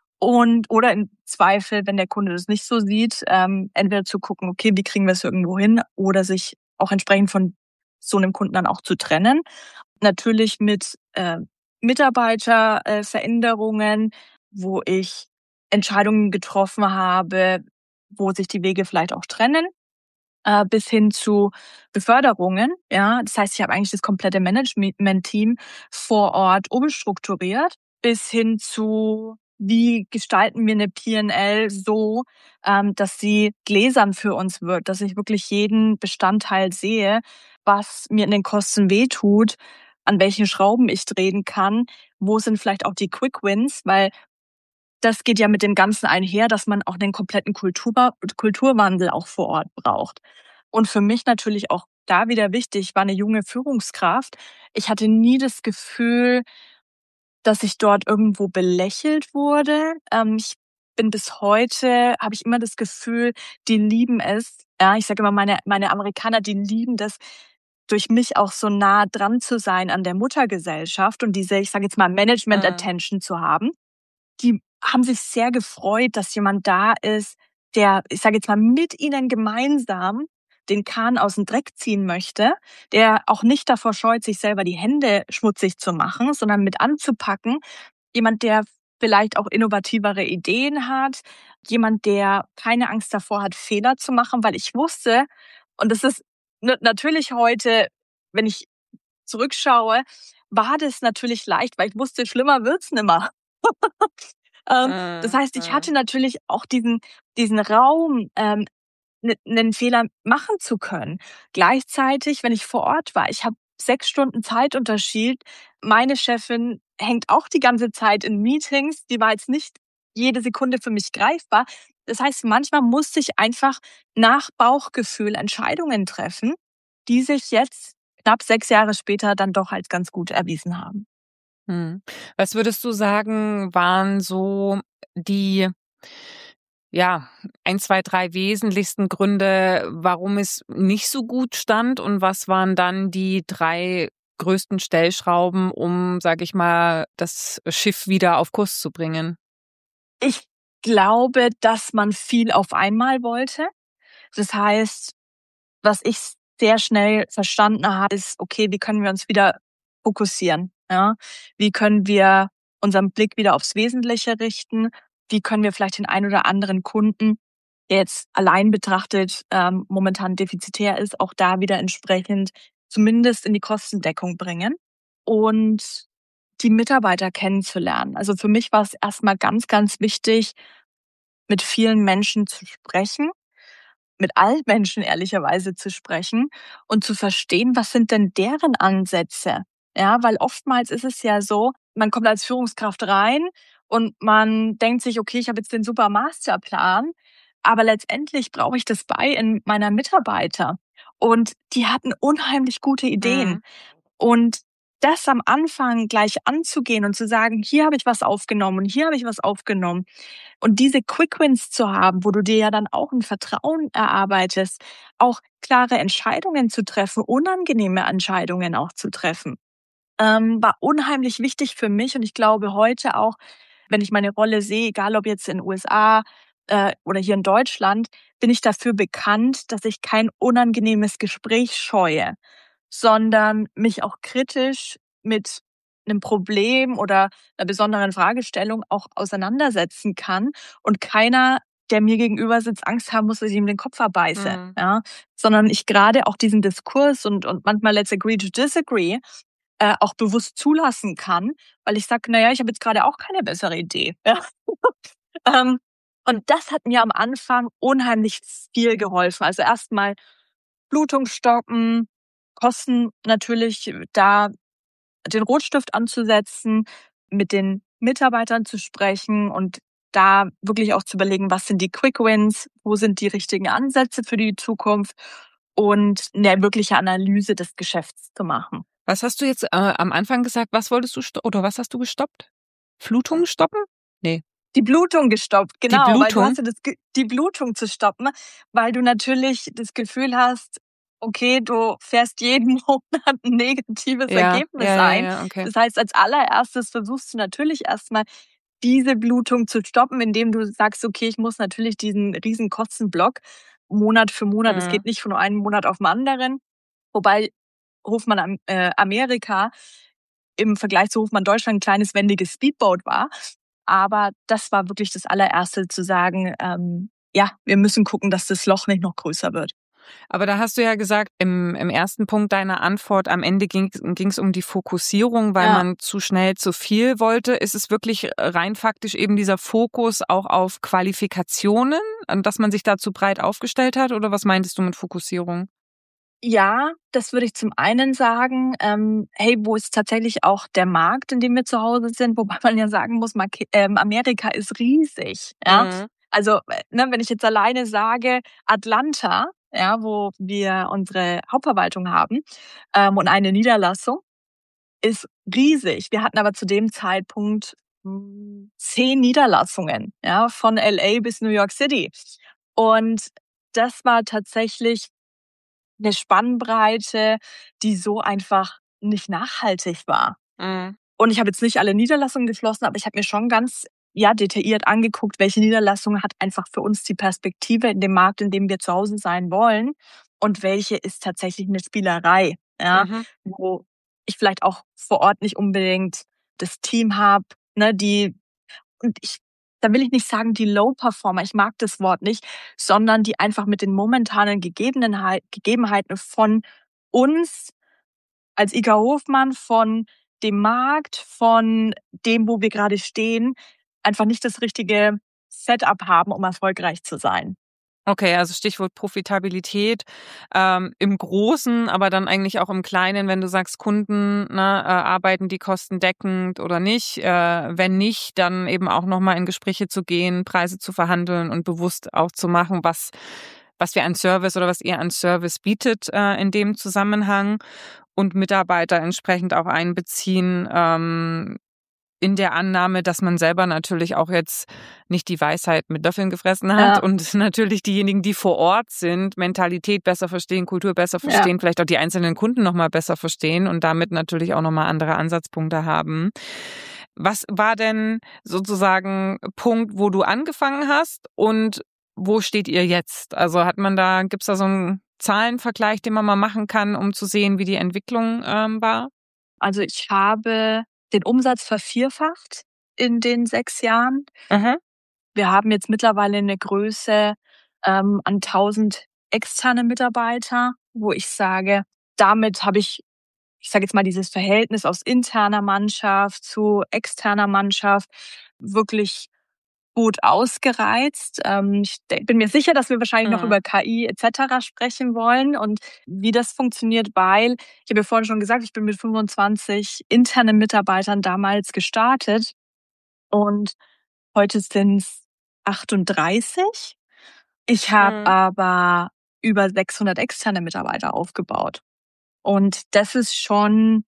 Und oder im Zweifel, wenn der Kunde das nicht so sieht, ähm, entweder zu gucken, okay, wie kriegen wir es irgendwo hin, oder sich auch entsprechend von so einem Kunden dann auch zu trennen. Natürlich mit äh, Mitarbeiterveränderungen, äh, Veränderungen, wo ich Entscheidungen getroffen habe, wo sich die Wege vielleicht auch trennen, äh, bis hin zu Beförderungen. Ja, das heißt, ich habe eigentlich das komplette Management-Team vor Ort umstrukturiert, bis hin zu wie gestalten wir eine P und L so, ähm, dass sie gläsern für uns wird, dass ich wirklich jeden Bestandteil sehe, was mir in den Kosten wehtut, an welchen Schrauben ich drehen kann, wo sind vielleicht auch die Quick Wins, weil das geht ja mit dem Ganzen einher, dass man auch den kompletten Kultur, Kulturwandel auch vor Ort braucht. Und für mich natürlich auch da wieder wichtig, ich war eine junge Führungskraft. Ich hatte nie das Gefühl, dass ich dort irgendwo belächelt wurde. Ähm, ich bin bis heute, habe ich immer das Gefühl, die lieben es. Ja, ich sage immer, meine, meine Amerikaner, die lieben das, durch mich auch so nah dran zu sein an der Muttergesellschaft und diese, ich sage jetzt mal, Mhm. Management-Attention zu haben. Die haben sich sehr gefreut, dass jemand da ist, der, ich sage jetzt mal, mit ihnen gemeinsam den Kahn aus dem Dreck ziehen möchte, der auch nicht davor scheut, sich selber die Hände schmutzig zu machen, sondern mit anzupacken. Jemand, der vielleicht auch innovativere Ideen hat, jemand, der keine Angst davor hat, Fehler zu machen, weil ich wusste, und das ist n- natürlich heute, wenn ich zurückschaue, war das natürlich leicht, weil ich wusste, schlimmer wird's nimmer. Ähm, Äh, das heißt, ich äh. hatte natürlich auch diesen, diesen Raum, ähm, einen Fehler machen zu können. Gleichzeitig, wenn ich vor Ort war, ich habe sechs Stunden Zeitunterschied. Meine Chefin hängt auch die ganze Zeit in Meetings. Die war jetzt nicht jede Sekunde für mich greifbar. Das heißt, manchmal musste ich einfach nach Bauchgefühl Entscheidungen treffen, die sich jetzt knapp sechs Jahre später dann doch als ganz gut erwiesen haben. Mhm. Was würdest du sagen, waren so die, ja, ein, zwei, drei wesentlichsten Gründe, warum es nicht so gut stand? Und was waren dann die drei größten Stellschrauben, um, sage ich mal, das Schiff wieder auf Kurs zu bringen? Ich glaube, dass man viel auf einmal wollte. Das heißt, was ich sehr schnell verstanden habe, ist, okay, wie können wir uns wieder fokussieren? Ja? Wie können wir unseren Blick wieder aufs Wesentliche richten? Wie können wir vielleicht den einen oder anderen Kunden, der jetzt allein betrachtet ähm, momentan defizitär ist, auch da wieder entsprechend zumindest in die Kostendeckung bringen und die Mitarbeiter kennenzulernen. Also für mich war es erstmal ganz, ganz wichtig, mit vielen Menschen zu sprechen, mit allen Menschen ehrlicherweise zu sprechen und zu verstehen, was sind denn deren Ansätze? Ja, weil oftmals ist es ja so, man kommt als Führungskraft rein und man denkt sich, okay, ich habe jetzt den super Masterplan, aber letztendlich brauche ich das Buy-in meiner Mitarbeiter. Und die hatten unheimlich gute Ideen. Mhm. Und das am Anfang gleich anzugehen und zu sagen, hier habe ich was aufgenommen und hier habe ich was aufgenommen. Und diese Quick Wins zu haben, wo du dir ja dann auch ein Vertrauen erarbeitest, auch klare Entscheidungen zu treffen, unangenehme Entscheidungen auch zu treffen, ähm, war unheimlich wichtig für mich. Und ich glaube heute auch, wenn ich meine Rolle sehe, egal ob jetzt in den U S A äh, oder hier in Deutschland, bin ich dafür bekannt, dass ich kein unangenehmes Gespräch scheue, sondern mich auch kritisch mit einem Problem oder einer besonderen Fragestellung auch auseinandersetzen kann und keiner, der mir gegenüber sitzt, Angst haben muss, dass ich ihm den Kopf verbeiße, Mhm. ja, sondern ich gerade auch diesen Diskurs und und manchmal let's agree to disagree äh, auch bewusst zulassen kann, weil ich sage, na ja, ich habe jetzt gerade auch keine bessere Idee, ja. Ähm, und das hat mir am Anfang unheimlich viel geholfen. Also erstmal Blutung stoppen, Kosten natürlich da den Rotstift anzusetzen, mit den Mitarbeitern zu sprechen und da wirklich auch zu überlegen, was sind die Quick Wins, wo sind die richtigen Ansätze für die Zukunft und eine wirkliche Analyse des Geschäfts zu machen. Was hast du jetzt, äh, am Anfang gesagt? Was wolltest du sto oder was hast du gestoppt? Flutungen stoppen? Ne, Die Blutung gestoppt, die genau, weil du Blutung? hast ja das Ge die Blutung zu stoppen, weil du natürlich das Gefühl hast, okay, du fährst jeden Monat 'n negatives Ja, Ergebnis ja, ja, ein. ja, okay. Das heißt, als Allererstes versuchst du natürlich erst mal, diese Blutung zu stoppen, indem du sagst: „Okay, ich muss natürlich diesen riesen Kostenblock Monat für Monat, es Mhm. geht nicht von einem Monat auf 'n anderen." Wobei Hofmann Am äh, Amerika im Vergleich zu Hofmann Deutschland 'n kleines wendiges Speedboat war. Aber das war wirklich das Allererste zu sagen, ähm, ja, wir müssen gucken, dass das Loch nicht noch größer wird. Aber da hast du ja gesagt, im im ersten Punkt deiner Antwort, am Ende ging es um die Fokussierung, weil Ja, man zu schnell zu viel wollte. Ist es wirklich rein faktisch eben dieser Fokus auch auf Qualifikationen, an dass man sich da zu breit aufgestellt hat, oder was meintest du mit Fokussierung? ja, das würde ich zum einen sagen, ähm, hey, wo ist tatsächlich auch der Markt, in dem wir zu Hause sind, wobei man ja sagen muss, Marke ähm, Amerika ist riesig, ja. Mhm. Also, äh, ne, wenn ich jetzt alleine sage Atlanta, ja, wo wir unsere Hauptverwaltung haben, ähm, und eine Niederlassung, ist riesig. Wir hatten aber zu dem Zeitpunkt, hm, zehn Niederlassungen, ja, von L A bis New York City. Und das war tatsächlich 'ne Spannbreite, die so einfach nicht nachhaltig war. Mhm. Und ich habe jetzt nicht alle Niederlassungen geschlossen, aber ich habe mir schon ganz, ja, detailliert angeguckt, welche Niederlassung hat einfach für uns die Perspektive in dem Markt, in dem wir zu Hause sein wollen und welche ist tatsächlich 'ne Spielerei, ja, Mhm. wo ich vielleicht auch vor Ort nicht unbedingt das Team habe, ne, die und ich da will ich nicht sagen, die Low-Performer, ich mag das Wort nicht, sondern die einfach mit den momentanen Gegebenenhei Gegebenheiten von uns als I K Hofmann, von dem Markt, von dem, wo wir gerade stehen, einfach nicht das richtige Setup haben, um erfolgreich zu sein. Okay, also Stichwort Profitabilität ähm, im Großen, aber dann eigentlich auch im Kleinen, wenn du sagst, Kunden, ne, äh, arbeiten die kostendeckend oder nicht. Äh, wenn nicht, dann eben auch nochmal in Gespräche zu gehen, Preise zu verhandeln und bewusst auch zu machen, was, was wir an Service oder was ihr an Service bietet äh, in dem Zusammenhang und Mitarbeiter entsprechend auch einbeziehen. Ähm, in der Annahme, dass man selber natürlich auch jetzt nicht die Weisheit mit Löffeln gefressen hat Ja. und natürlich diejenigen, die vor Ort sind, Mentalität besser verstehen, Kultur besser verstehen, Ja. vielleicht auch die einzelnen Kunden noch mal besser verstehen und damit natürlich auch noch mal andere Ansatzpunkte haben. Was war denn sozusagen Punkt, wo du angefangen hast und wo steht ihr jetzt? Also hat man da, gibt's da so einen Zahlenvergleich, den man mal machen kann, um zu sehen, wie die Entwicklung ähm, war? Also ich habe den Umsatz vervierfacht in den sechs Jahren. Mhm. Wir haben jetzt mittlerweile eine Größe ähm, an tausend externe Mitarbeiter, wo ich sage, damit habe ich, ich sage jetzt mal, dieses Verhältnis aus interner Mannschaft zu externer Mannschaft wirklich gut ausgereizt. Ähm, ich de- bin mir sicher, dass wir wahrscheinlich noch Mhm. über K I et cetera sprechen wollen und wie das funktioniert, weil ich habe ja vorhin schon gesagt, ich bin mit fünfundzwanzig internen Mitarbeitern damals gestartet und heute sind es achtunddreißig. Ich habe Mhm. aber über sechshundert externe Mitarbeiter aufgebaut. Und das ist schon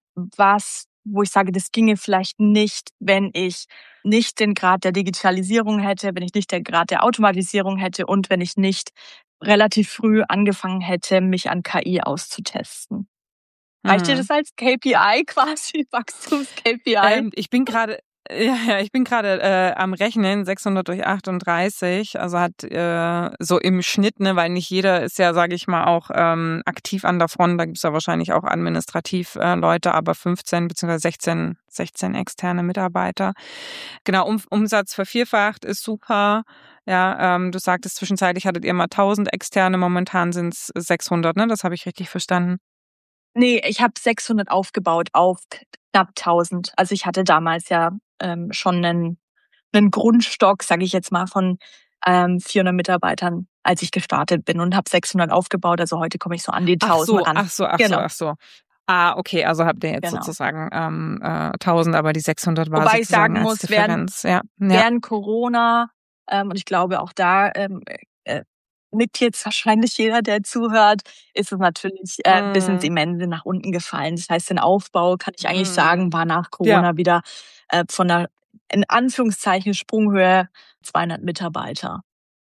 was, wo ich sage, das ginge vielleicht nicht, wenn ich nicht den Grad der Digitalisierung hätte, wenn ich nicht den Grad der Automatisierung hätte und wenn ich nicht relativ früh angefangen hätte, mich an K I auszutesten. Reicht dir Mhm. das als K P I quasi, Wachstums-K P I? Ähm, ich bin gerade ja, ja, ich bin gerade äh, am Rechnen, sechshundert durch achtunddreißig, also hat äh, so im Schnitt, ne, weil nicht jeder ist ja, sage ich mal, auch ähm, aktiv an der Front, da gibt's ja wahrscheinlich auch administrativ äh, Leute, aber fünfzehn beziehungsweise sechzehn, sechzehn externe Mitarbeiter. Genau, um, Umsatz vervierfacht ist super. Ja, ähm, du sagtest, zwischenzeitlich hattet ihr mal tausend externe, momentan sind's sechshundert, ne? Das habe ich richtig verstanden. Nee, ich habe sechshundert aufgebaut auf knapp tausend. Also ich hatte damals ja ähm, schon einen, einen Grundstock, sage ich jetzt mal, von ähm, vierhundert Mitarbeitern, als ich gestartet bin und habe sechshundert aufgebaut. Also heute komme ich so an die Ach tausend so, ran. ach so, ach so, Genau, ach so. Ah, okay, also habt ihr jetzt genau. sozusagen ähm, äh, tausend, aber die sechshundert war Wobei ich sozusagen sagen als muss, während, Differenz. Ja, ja. während Corona, ähm, und ich glaube auch da ähm, äh, nickt jetzt wahrscheinlich jeder, der zuhört, ist es natürlich äh, bis ins Mm, Immense nach unten gefallen. Das heißt, den Aufbau, kann ich eigentlich mm. sagen, war nach Ja, Corona wieder äh, von der, in Anführungszeichen, Sprunghöhe zweihundert Mitarbeiter.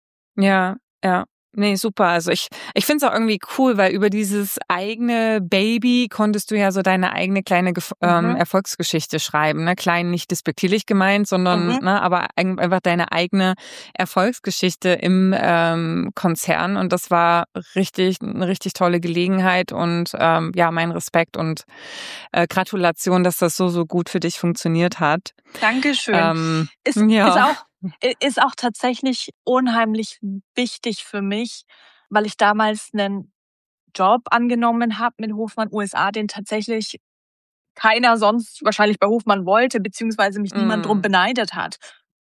ja, ja. Nee, super. Also ich, ich finde es auch irgendwie cool, weil über dieses eigene Baby konntest du ja so deine eigene kleine Gef ähm, Mhm. Erfolgsgeschichte schreiben. Ne? Klein nicht despektierlich gemeint, sondern Mhm. ne, aber ein- einfach deine eigene Erfolgsgeschichte im ähm, Konzern. Und das war richtig, eine richtig tolle Gelegenheit. Und ähm, ja, mein Respekt und äh, Gratulation, dass das so, so gut für dich funktioniert hat. Dankeschön. Ähm, Ist, ist ja. auch, ist auch tatsächlich unheimlich wichtig für mich, weil ich damals einen Job angenommen habe mit Hofmann U S A, den tatsächlich keiner sonst wahrscheinlich bei Hofmann wollte, beziehungsweise mich niemand drum Mm, beneidet hat.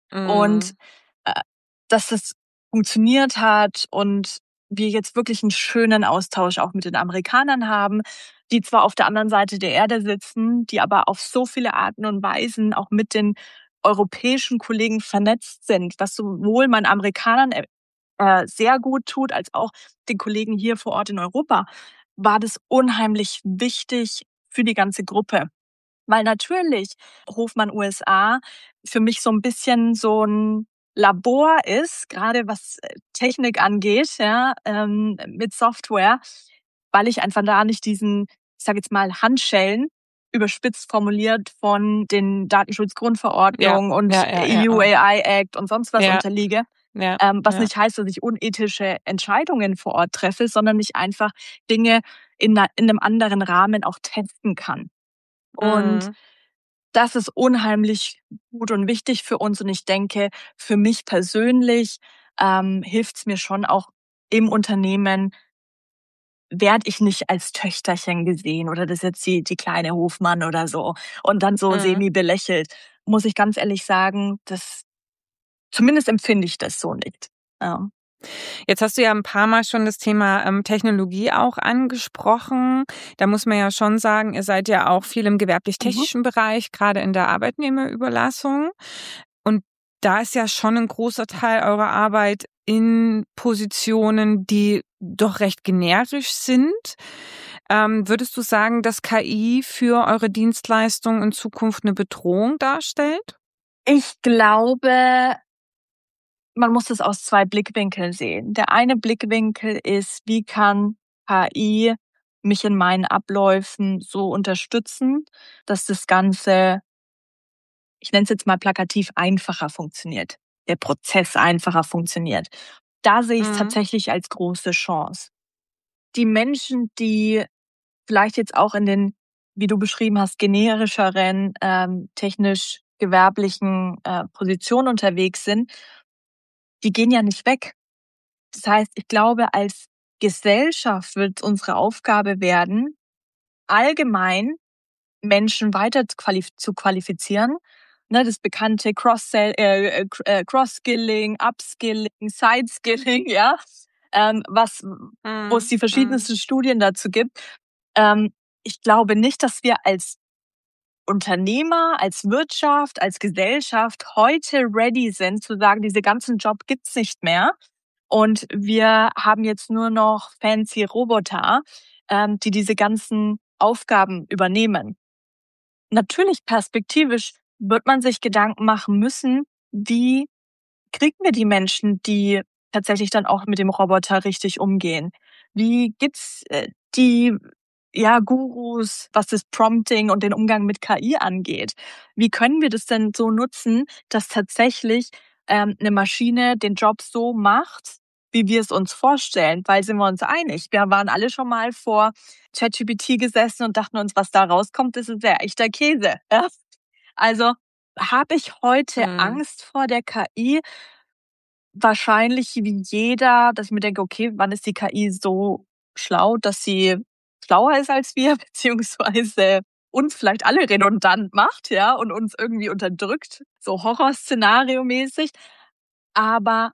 Und mm, äh, dass das funktioniert hat und wir jetzt wirklich einen schönen Austausch auch mit den Amerikanern haben, die zwar auf der anderen Seite der Erde sitzen, die aber auf so viele Arten und Weisen auch mit den europäischen Kollegen vernetzt sind, was sowohl meinen Amerikanern äh, äh, sehr gut tut, als auch den Kollegen hier vor Ort in Europa, war das unheimlich wichtig für die ganze Gruppe. Weil natürlich Hofmann U S A für mich so ein bisschen so ein Labor ist, gerade was äh, Technik angeht, ja, ähm, mit Software, weil ich einfach da nicht diesen, ich sage jetzt mal, Handschellen, überspitzt formuliert, von den ja, Datenschutzgrundverordnung und ja, ja, ja, E U ja. A I Act und sonst was Ja, unterliege. ja, Ähm, was ja. nicht heißt, dass ich unethische Entscheidungen vor Ort treffe, sondern ich einfach Dinge in 'ner in 'nem anderen Rahmen auch testen kann. Und Mhm. das ist unheimlich gut und wichtig für uns. Und ich denke, für mich persönlich ähm, hilft es mir schon auch im Unternehmen werde ich nicht als Töchterchen gesehen oder das ist jetzt die, die kleine Hofmann oder so und dann so Mhm. semi belächelt. Muss ich ganz ehrlich sagen, das zumindest empfinde ich das so nicht. Ja. Jetzt hast du ja ein paar Mal schon das Thema ähm, Technologie auch angesprochen. Da muss man ja schon sagen, ihr seid ja auch viel im gewerblich-technischen mhm. Bereich, gerade in der Arbeitnehmerüberlassung. Und da ist ja schon ein großer Teil eurer Arbeit in Positionen, die doch recht generisch sind. Ähm, würdest du sagen, dass K I für eure Dienstleistung in Zukunft eine Bedrohung darstellt? Ich glaube, man muss es aus zwei Blickwinkeln sehen. Der eine Blickwinkel ist, wie kann K I mich in meinen Abläufen so unterstützen, dass das Ganze, ich nenne es jetzt mal plakativ, einfacher funktioniert. Der Prozess einfacher funktioniert. Da sehe ich es mhm. tatsächlich als große Chance. Die Menschen, die vielleicht jetzt auch in den, wie du beschrieben hast, generischeren, ähm, technisch-gewerblichen äh, Positionen unterwegs sind, die gehen ja nicht weg. Das heißt, ich glaube, als Gesellschaft wird unsere Aufgabe werden, allgemein Menschen weiter zu qualifizieren. Ne, das bekannte Cross-Sell, äh, äh, Cross-Skilling, Upskilling, Side-Skilling, ja, ähm, was, mm, wo es die verschiedensten mm. Studien dazu gibt. Ähm, ich glaube nicht, dass wir als Unternehmer, als Wirtschaft, als Gesellschaft heute ready sind, zu sagen, diese ganzen Job gibt's nicht mehr. Und wir haben jetzt nur noch fancy Roboter, ähm, die diese ganzen Aufgaben übernehmen. Natürlich perspektivisch wird man sich Gedanken machen müssen, wie kriegen wir die Menschen, die tatsächlich dann auch mit dem Roboter richtig umgehen? Wie gibt's äh, die ja Gurus, was das Prompting und den Umgang mit K I angeht? Wie können wir das denn so nutzen, dass tatsächlich ähm, eine Maschine den Job so macht, wie wir es uns vorstellen? Weil sind wir uns einig, wir waren alle schon mal vor ChatGPT gesessen und dachten uns, was da rauskommt, das ist ja echter Käse. Ja? Also habe ich heute mhm. Angst vor der K I? Wahrscheinlich wie jeder, dass ich mir denke, okay, wann ist die K I so schlau, dass sie schlauer ist als wir, beziehungsweise uns vielleicht alle redundant macht, ja, und uns irgendwie unterdrückt, so Horrorszenario-mäßig. Aber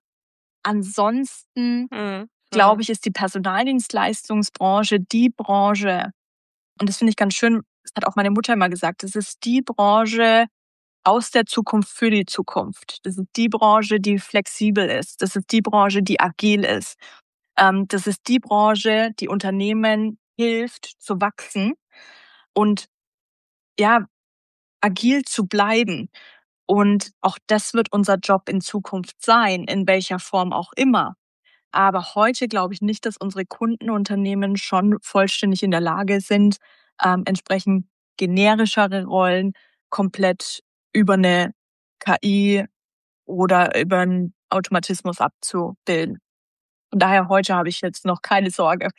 ansonsten, mhm. glaube ich, ist die Personaldienstleistungsbranche die Branche, und das finde ich ganz schön, das hat auch meine Mutter immer gesagt, das ist die Branche aus der Zukunft für die Zukunft. Das ist die Branche, die flexibel ist. Das ist die Branche, die agil ist. Ähm, das ist die Branche, die Unternehmen hilft zu wachsen und ja, agil zu bleiben. Und auch das wird unser Job in Zukunft sein, in welcher Form auch immer. Aber heute glaube ich nicht, dass unsere Kundenunternehmen schon vollständig in der Lage sind, ähm, entsprechend generischere Rollen komplett über eine K I oder über einen Automatismus abzubilden. Von daher heute habe ich jetzt noch keine Sorge.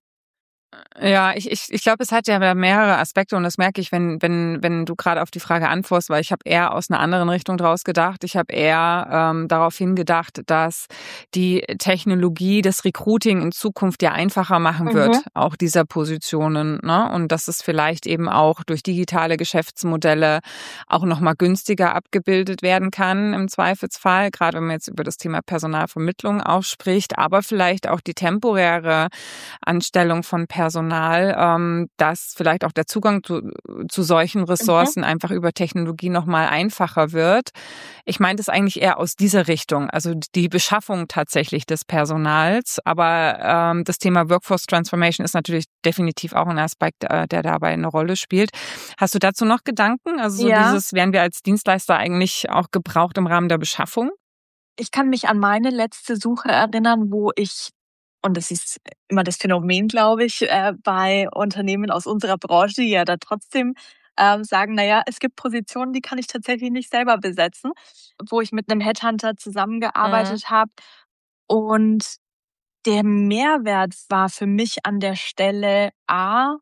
Ja, ich, ich, ich glaube, es hat ja mehrere Aspekte und das merke ich, wenn, wenn, wenn du gerade auf die Frage antwortest, weil ich habe eher aus einer anderen Richtung draus gedacht. Ich habe eher ähm, darauf hingedacht, dass die Technologie das Recruiting in Zukunft ja einfacher machen wird, mhm. auch dieser Positionen, ne? Und dass es vielleicht eben auch durch digitale Geschäftsmodelle auch nochmal günstiger abgebildet werden kann im Zweifelsfall, gerade wenn man jetzt über das Thema Personalvermittlung auch spricht, aber vielleicht auch die temporäre Anstellung von Personal, ähm, dass vielleicht auch der Zugang zu, zu solchen Ressourcen mhm. einfach über Technologie nochmal einfacher wird. Ich meine das eigentlich eher aus dieser Richtung, also die Beschaffung tatsächlich des Personals. Aber ähm, das Thema Workforce Transformation ist natürlich definitiv auch ein Aspekt, äh, der dabei eine Rolle spielt. Hast du dazu noch Gedanken? Also so ja. dieses, werden wir als Dienstleister eigentlich auch gebraucht im Rahmen der Beschaffung? Ich kann mich an meine letzte Suche erinnern, wo ich, und das ist immer das Phänomen, glaube ich, äh, bei Unternehmen aus unserer Branche, die ja da trotzdem ähm, sagen, naja, es gibt Positionen, die kann ich tatsächlich nicht selber besetzen, wo ich mit einem Headhunter zusammengearbeitet mhm. habe. Und der Mehrwert war für mich an der Stelle A,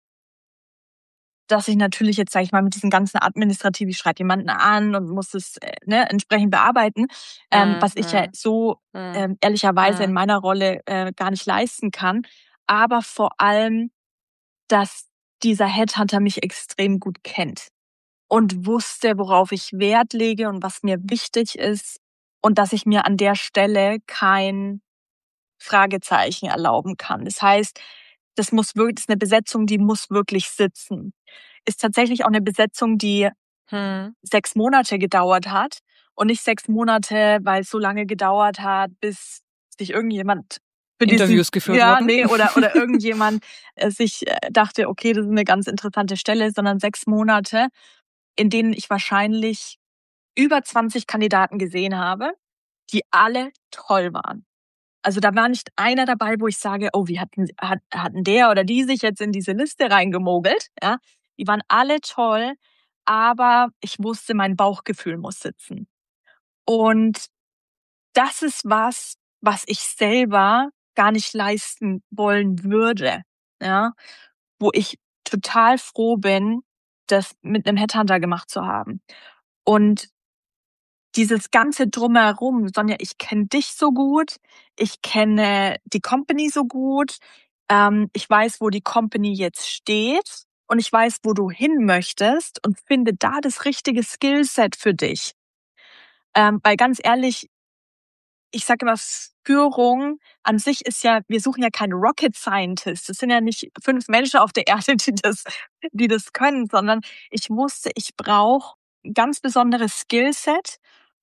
dass ich natürlich jetzt, sage ich mal, mit diesen ganzen administrativen, ich schreibe jemanden an und muss es ne, entsprechend bearbeiten, ähm, mm, was ich mm, ja so mm, ähm, ehrlicherweise mm. in meiner Rolle äh, gar nicht leisten kann. aber vor allem, dass dieser Headhunter mich extrem gut kennt und wusste, worauf ich Wert lege und was mir wichtig ist und dass ich mir an der Stelle kein Fragezeichen erlauben kann. Das heißt, das muss wirklich, das ist eine Besetzung, die muss wirklich sitzen. Ist tatsächlich auch eine Besetzung, die hm. sechs Monate gedauert hat und nicht sechs Monate, weil es so lange gedauert hat, bis sich irgendjemand für Interviews diesen, geführt ja, wurden. nee, oder oder irgendjemand äh, sich äh, dachte, okay, das ist eine ganz interessante Stelle, sondern sechs Monate, in denen ich wahrscheinlich über zwanzig Kandidaten gesehen habe, die alle toll waren. Also da war nicht einer dabei, wo ich sage, oh, wie hatten, hat, hatten der oder die sich jetzt in diese Liste reingemogelt? Ja, die waren alle toll, aber ich wusste, mein Bauchgefühl muss sitzen. Und das ist was, was ich selber gar nicht leisten wollen würde. Ja, wo ich total froh bin, das mit einem Headhunter gemacht zu haben. Und dieses ganze Drumherum, Sonja, ich kenne dich so gut, ich kenne die Company so gut, ähm, ich weiß, wo die Company jetzt steht und ich weiß, wo du hin möchtest und finde da das richtige Skillset für dich. Ähm, weil ganz ehrlich, ich sage immer, Führung an sich ist ja, wir suchen ja keine Rocket Scientists. Das sind ja nicht fünf Menschen auf der Erde, die das, die das können, sondern ich wusste, ich brauche ein ganz besonderes Skillset,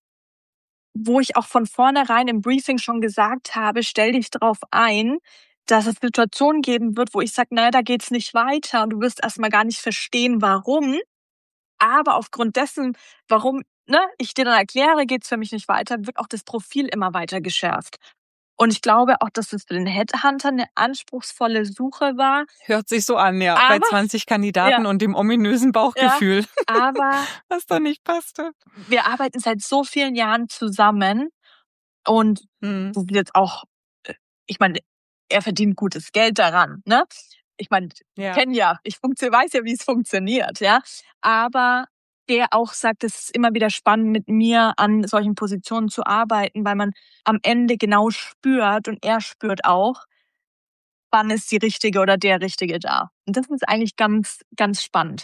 wo ich auch von vornherein im Briefing schon gesagt habe, stell dich darauf ein, dass es Situationen geben wird, wo ich sage, naja, da geht's nicht weiter und du wirst erstmal gar nicht verstehen, warum. Aber aufgrund dessen, warum ne, ich dir dann erkläre, geht's für mich nicht weiter, wird auch das Profil immer weiter geschärft. Und ich glaube auch, dass es für den Headhunter eine anspruchsvolle Suche war. Hört sich so an, ja, aber, bei zwanzig Kandidaten ja, und dem ominösen Bauchgefühl. Ja, aber was da nicht passte. Wir arbeiten seit so vielen Jahren zusammen und hm. das ist jetzt auch, ich meine, er verdient gutes Geld daran, ne? Ich meine, ja. kenn ja, ich weiß ja, wie es funktioniert, ja. Aber der auch sagt, es ist immer wieder spannend, mit mir an solchen Positionen zu arbeiten, weil man am Ende genau spürt und er spürt auch, wann ist die Richtige oder der Richtige da. Und das ist eigentlich ganz, ganz spannend.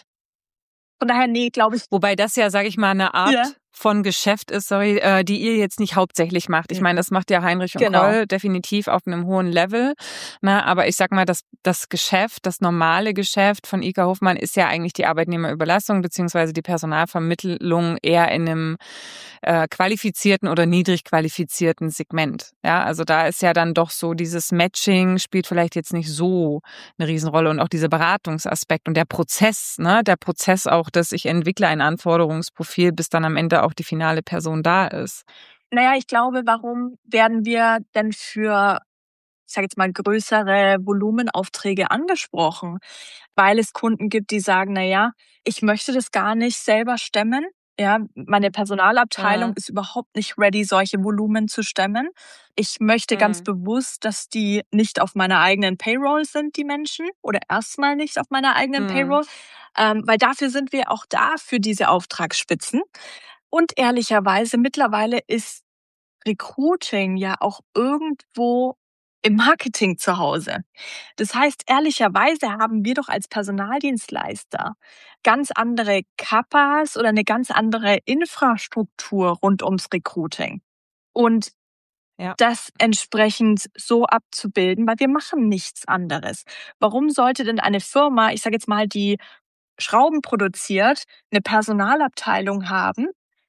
Von daher, nee, glaube ich. Wobei das ja, sage ich mal, eine Art ja. von Geschäft ist, sorry, äh, die ihr jetzt nicht hauptsächlich macht. Ich meine, das macht ja Heinrich und Genau. Koll definitiv auf einem hohen Level. Na, aber ich sag mal, das, das Geschäft, das normale Geschäft von I K Hofmann ist ja eigentlich die Arbeitnehmerüberlassung beziehungsweise die Personalvermittlung eher in einem äh, qualifizierten oder niedrig qualifizierten Segment. Ja, also da ist ja dann doch so dieses Matching spielt vielleicht jetzt nicht so eine Riesenrolle und auch dieser Beratungsaspekt und der Prozess, ne, der Prozess auch, dass ich entwickle ein Anforderungsprofil, bis dann am Ende auch die finale Person da ist. Naja, ich glaube, warum werden wir denn für, ich sage jetzt mal, größere Volumenaufträge angesprochen? Weil es Kunden gibt, die sagen, naja, ich möchte das gar nicht selber stemmen. Ja, meine Personalabteilung mhm. ist überhaupt nicht ready, solche Volumen zu stemmen. Ich möchte mhm. ganz bewusst, dass die nicht auf meiner eigenen Payroll sind, die Menschen, oder erstmal nicht auf meiner eigenen mhm. Payroll, ähm, weil dafür sind wir auch da für diese Auftragsspitzen. Und ehrlicherweise, mittlerweile ist Recruiting ja auch irgendwo im Marketing zu Hause. Das heißt, ehrlicherweise haben wir doch als Personaldienstleister ganz andere Kappas oder eine ganz andere Infrastruktur rund ums Recruiting. Und ja. das entsprechend so abzubilden, weil wir machen nichts anderes. Warum sollte denn eine Firma, ich sage jetzt mal, die Schrauben produziert, eine Personalabteilung haben,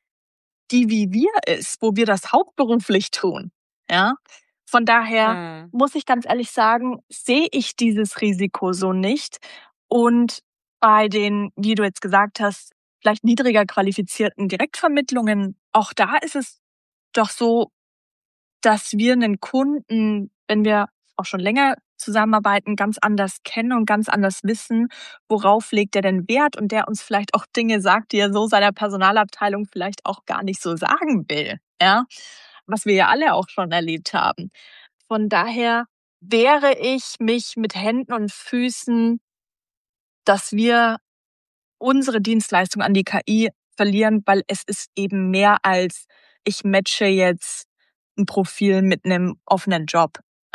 die wie wir ist, wo wir das hauptberuflich tun, ja? Von daher hm. muss ich ganz ehrlich sagen, sehe ich dieses Risiko so nicht. Und bei den, wie du jetzt gesagt hast, vielleicht niedriger qualifizierten Direktvermittlungen, auch da ist es doch so, dass wir einen Kunden, wenn wir auch schon länger zusammenarbeiten, ganz anders kennen und ganz anders wissen, worauf legt er denn Wert und der uns vielleicht auch Dinge sagt, die er so seiner Personalabteilung vielleicht auch gar nicht so sagen will, ja, was wir ja alle auch schon erlebt haben. Von daher wehre ich mich mit Händen und Füßen, dass wir unsere Dienstleistung an die K I verlieren, weil es ist eben mehr als ich matche jetzt ein Profil mit einem offenen Job.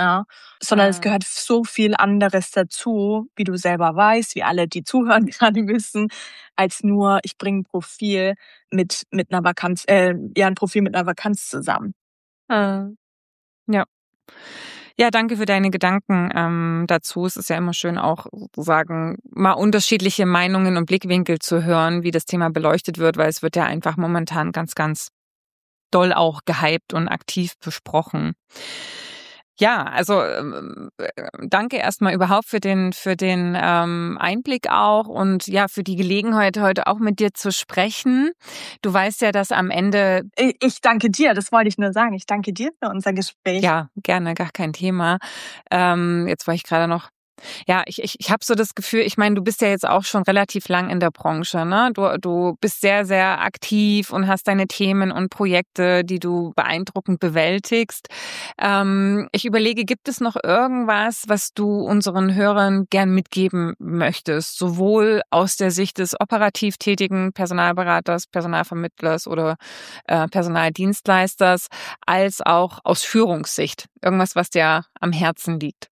ja, sondern es gehört so viel anderes dazu, wie du selber weißt, wie alle, die zuhören, gerade wissen, als nur, ich bringe ein Profil mit, mit einer Vakanz, äh, ja, ein Profil mit einer Vakanz zusammen. Mhm. Ja. Ja, danke für deine Gedanken ähm, dazu. Es ist ja immer schön, auch sozusagen mal unterschiedliche Meinungen und Blickwinkel zu hören, wie das Thema beleuchtet wird, weil es wird ja einfach momentan ganz, ganz doll auch gehypt und aktiv besprochen. Ja, also ähm, äh, danke erstmal überhaupt für den für den ähm, Einblick auch und ja für die Gelegenheit heute auch mit dir zu sprechen. Du weißt ja, dass am Ende Ich, ich danke dir, das wollte ich nur sagen. Ich danke dir für unser Gespräch. ja gerne gar kein Thema. Ähm, jetzt war ich gerade noch Ja, ich ich ich habe so das Gefühl, ich meine, du bist ja jetzt auch schon relativ lang in der Branche, ne? Du du bist sehr, sehr aktiv und hast deine Themen und Projekte, die du beeindruckend bewältigst. Ähm, ich überlege, gibt es noch irgendwas, was du unseren Hörern gern mitgeben möchtest, sowohl aus der Sicht des operativ tätigen Personalberaters, Personalvermittlers oder äh, Personaldienstleisters, als auch aus Führungssicht? Irgendwas, was dir am Herzen liegt?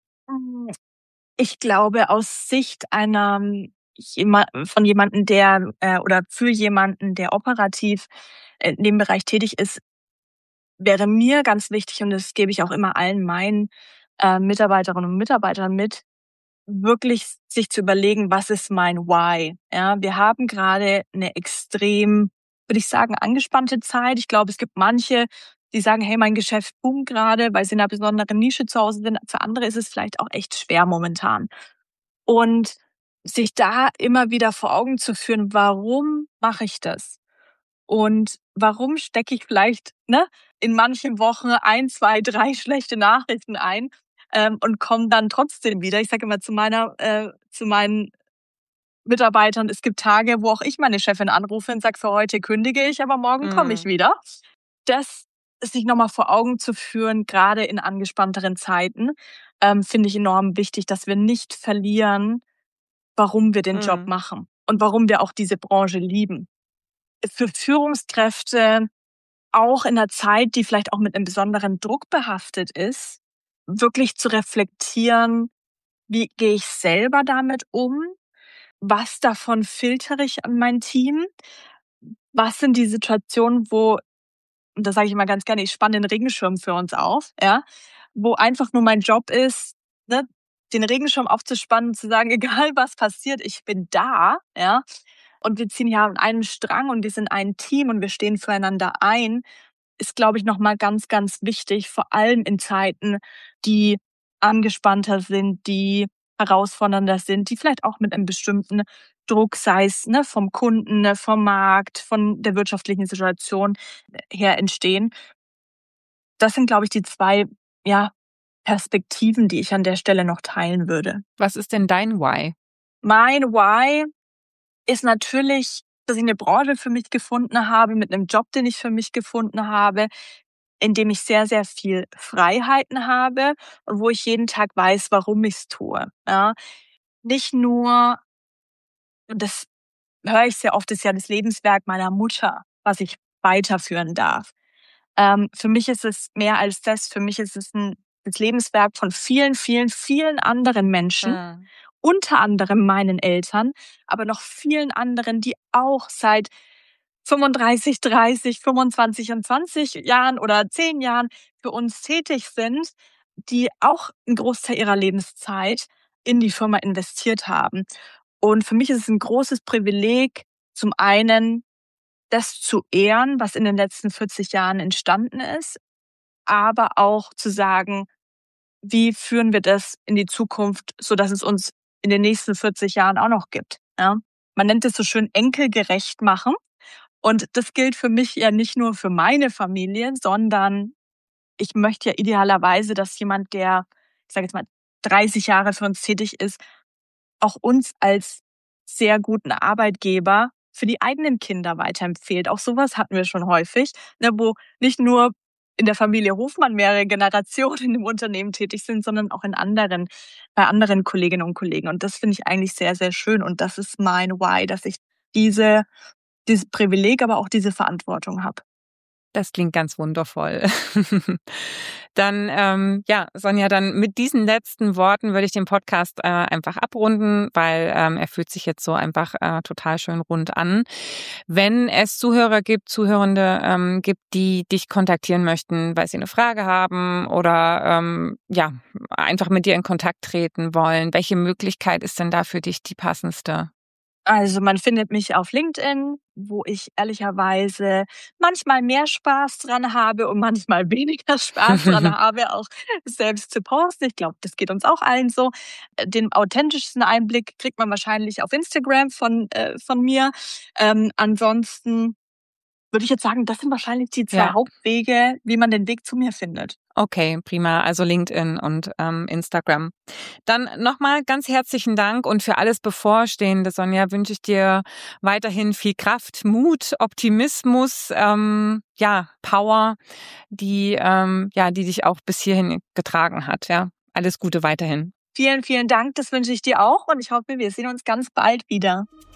Ich glaube, aus Sicht einer jema von jemandem, der äh, oder für jemanden, der operativ in dem Bereich tätig ist, wäre mir ganz wichtig, und das gebe ich auch immer allen meinen äh, Mitarbeiterinnen und Mitarbeitern mit, wirklich sich zu überlegen, was ist mein Why? Ja, wir haben gerade eine extrem, würde ich sagen, angespannte Zeit. Ich glaube, es gibt manche, die sagen, hey, mein Geschäft boomt gerade, weil sie in einer besonderen Nische zu Hause sind. Für andere ist es vielleicht auch echt schwer momentan. Und sich da immer wieder vor Augen zu führen, warum mache ich das? Und warum stecke ich vielleicht, ne, in manchen Wochen ein, zwei, drei schlechte Nachrichten ein, ähm, und komme dann trotzdem wieder. Ich sage immer zu meiner, äh, zu meinen Mitarbeitern, es gibt Tage, wo auch ich meine Chefin anrufe und sage, für heute kündige ich, aber morgen komme ich Mhm. wieder. Das sich nochmal vor Augen zu führen, gerade in angespannteren Zeiten, ähm, finde ich enorm wichtig, dass wir nicht verlieren, warum wir den Job Mhm. machen und warum wir auch diese Branche lieben. Für Führungskräfte, auch in einer Zeit, die vielleicht auch mit einem besonderen Druck behaftet ist, wirklich zu reflektieren, wie gehe ich selber damit um? Was davon filtere ich an mein Team? Was sind die Situationen, wo, und das sage ich immer ganz gerne, ich spanne den Regenschirm für uns auf, ja, wo einfach nur mein Job ist, ne, den Regenschirm aufzuspannen und zu sagen, egal was passiert, ich bin da, ja. Und wir ziehen hier an einem Strang und wir sind ein Team und wir stehen füreinander ein, ist, glaube ich, nochmal ganz, ganz wichtig, vor allem in Zeiten, die angespannter sind, die herausfordernder sind, die vielleicht auch mit einem bestimmten Druck, sei es ne, vom Kunden, ne, vom Markt, von der wirtschaftlichen Situation her entstehen. Das sind, glaube ich, die zwei, ja, Perspektiven, die ich an der Stelle noch teilen würde. Was ist denn dein Why? Mein Why ist natürlich, dass ich eine Branche für mich gefunden habe, mit einem Job, den ich für mich gefunden habe, in dem ich sehr, sehr viel Freiheiten habe und wo ich jeden Tag weiß, warum ich's tue, ja. Nicht nur, und das höre ich sehr oft, ist ja das Lebenswerk meiner Mutter, was ich weiterführen darf. Ähm, für mich ist es mehr als das. Für mich ist es ein das Lebenswerk von vielen, vielen, vielen anderen Menschen, Mhm. unter anderem meinen Eltern, aber noch vielen anderen, die auch seit fünfunddreißig, dreißig, fünfundzwanzig und zwanzig Jahren oder zehn Jahren für uns tätig sind, die auch einen Großteil ihrer Lebenszeit in die Firma investiert haben. Und für mich ist es ein großes Privileg, zum einen das zu ehren, was in den letzten vierzig Jahren entstanden ist, aber auch zu sagen, wie führen wir das in die Zukunft, sodass es uns in den nächsten vierzig Jahren auch noch gibt, ja? Man nennt es so schön enkelgerecht machen. Und das gilt für mich ja nicht nur für meine Familie, sondern ich möchte ja idealerweise, dass jemand, der, ich sage jetzt mal, dreißig Jahre für uns tätig ist, auch uns als sehr guten Arbeitgeber für die eigenen Kinder weiterempfiehlt. Auch sowas hatten wir schon häufig, ne, wo nicht nur in der Familie Hofmann mehrere Generationen im Unternehmen tätig sind, sondern auch in anderen, bei anderen Kolleginnen und Kollegen. Und das finde ich eigentlich sehr, sehr schön. Und das ist mein Why, dass ich diese, dieses Privileg, aber auch diese Verantwortung habe. Das klingt ganz wundervoll. Dann, ähm, ja, Sonja, dann mit diesen letzten Worten würde ich den Podcast äh, einfach abrunden, weil ähm, er fühlt sich jetzt so einfach äh, total schön rund an. Wenn es Zuhörer gibt, Zuhörende ähm, gibt, die dich kontaktieren möchten, weil sie eine Frage haben oder ähm, ja einfach mit dir in Kontakt treten wollen, welche Möglichkeit ist denn da für dich die passendste? Also man findet mich auf LinkedIn, wo ich ehrlicherweise manchmal mehr Spaß dran habe und manchmal weniger Spaß dran habe, auch selbst zu posten. Ich glaube, das geht uns auch allen so. Den authentischsten Einblick kriegt man wahrscheinlich auf Instagram von äh, von mir. Ähm, ansonsten würde ich jetzt sagen, das sind wahrscheinlich die zwei Ja. Hauptwege, wie man den Weg zu mir findet. Okay, prima. Also LinkedIn und ähm, Instagram. Dann nochmal ganz herzlichen Dank und für alles Bevorstehende, Sonja, wünsche ich dir weiterhin viel Kraft, Mut, Optimismus, ähm, ja, Power, die ähm, ja, die dich auch bis hierhin getragen hat. Ja, alles Gute weiterhin. Vielen, vielen Dank. Das wünsche ich dir auch und ich hoffe, wir sehen uns ganz bald wieder.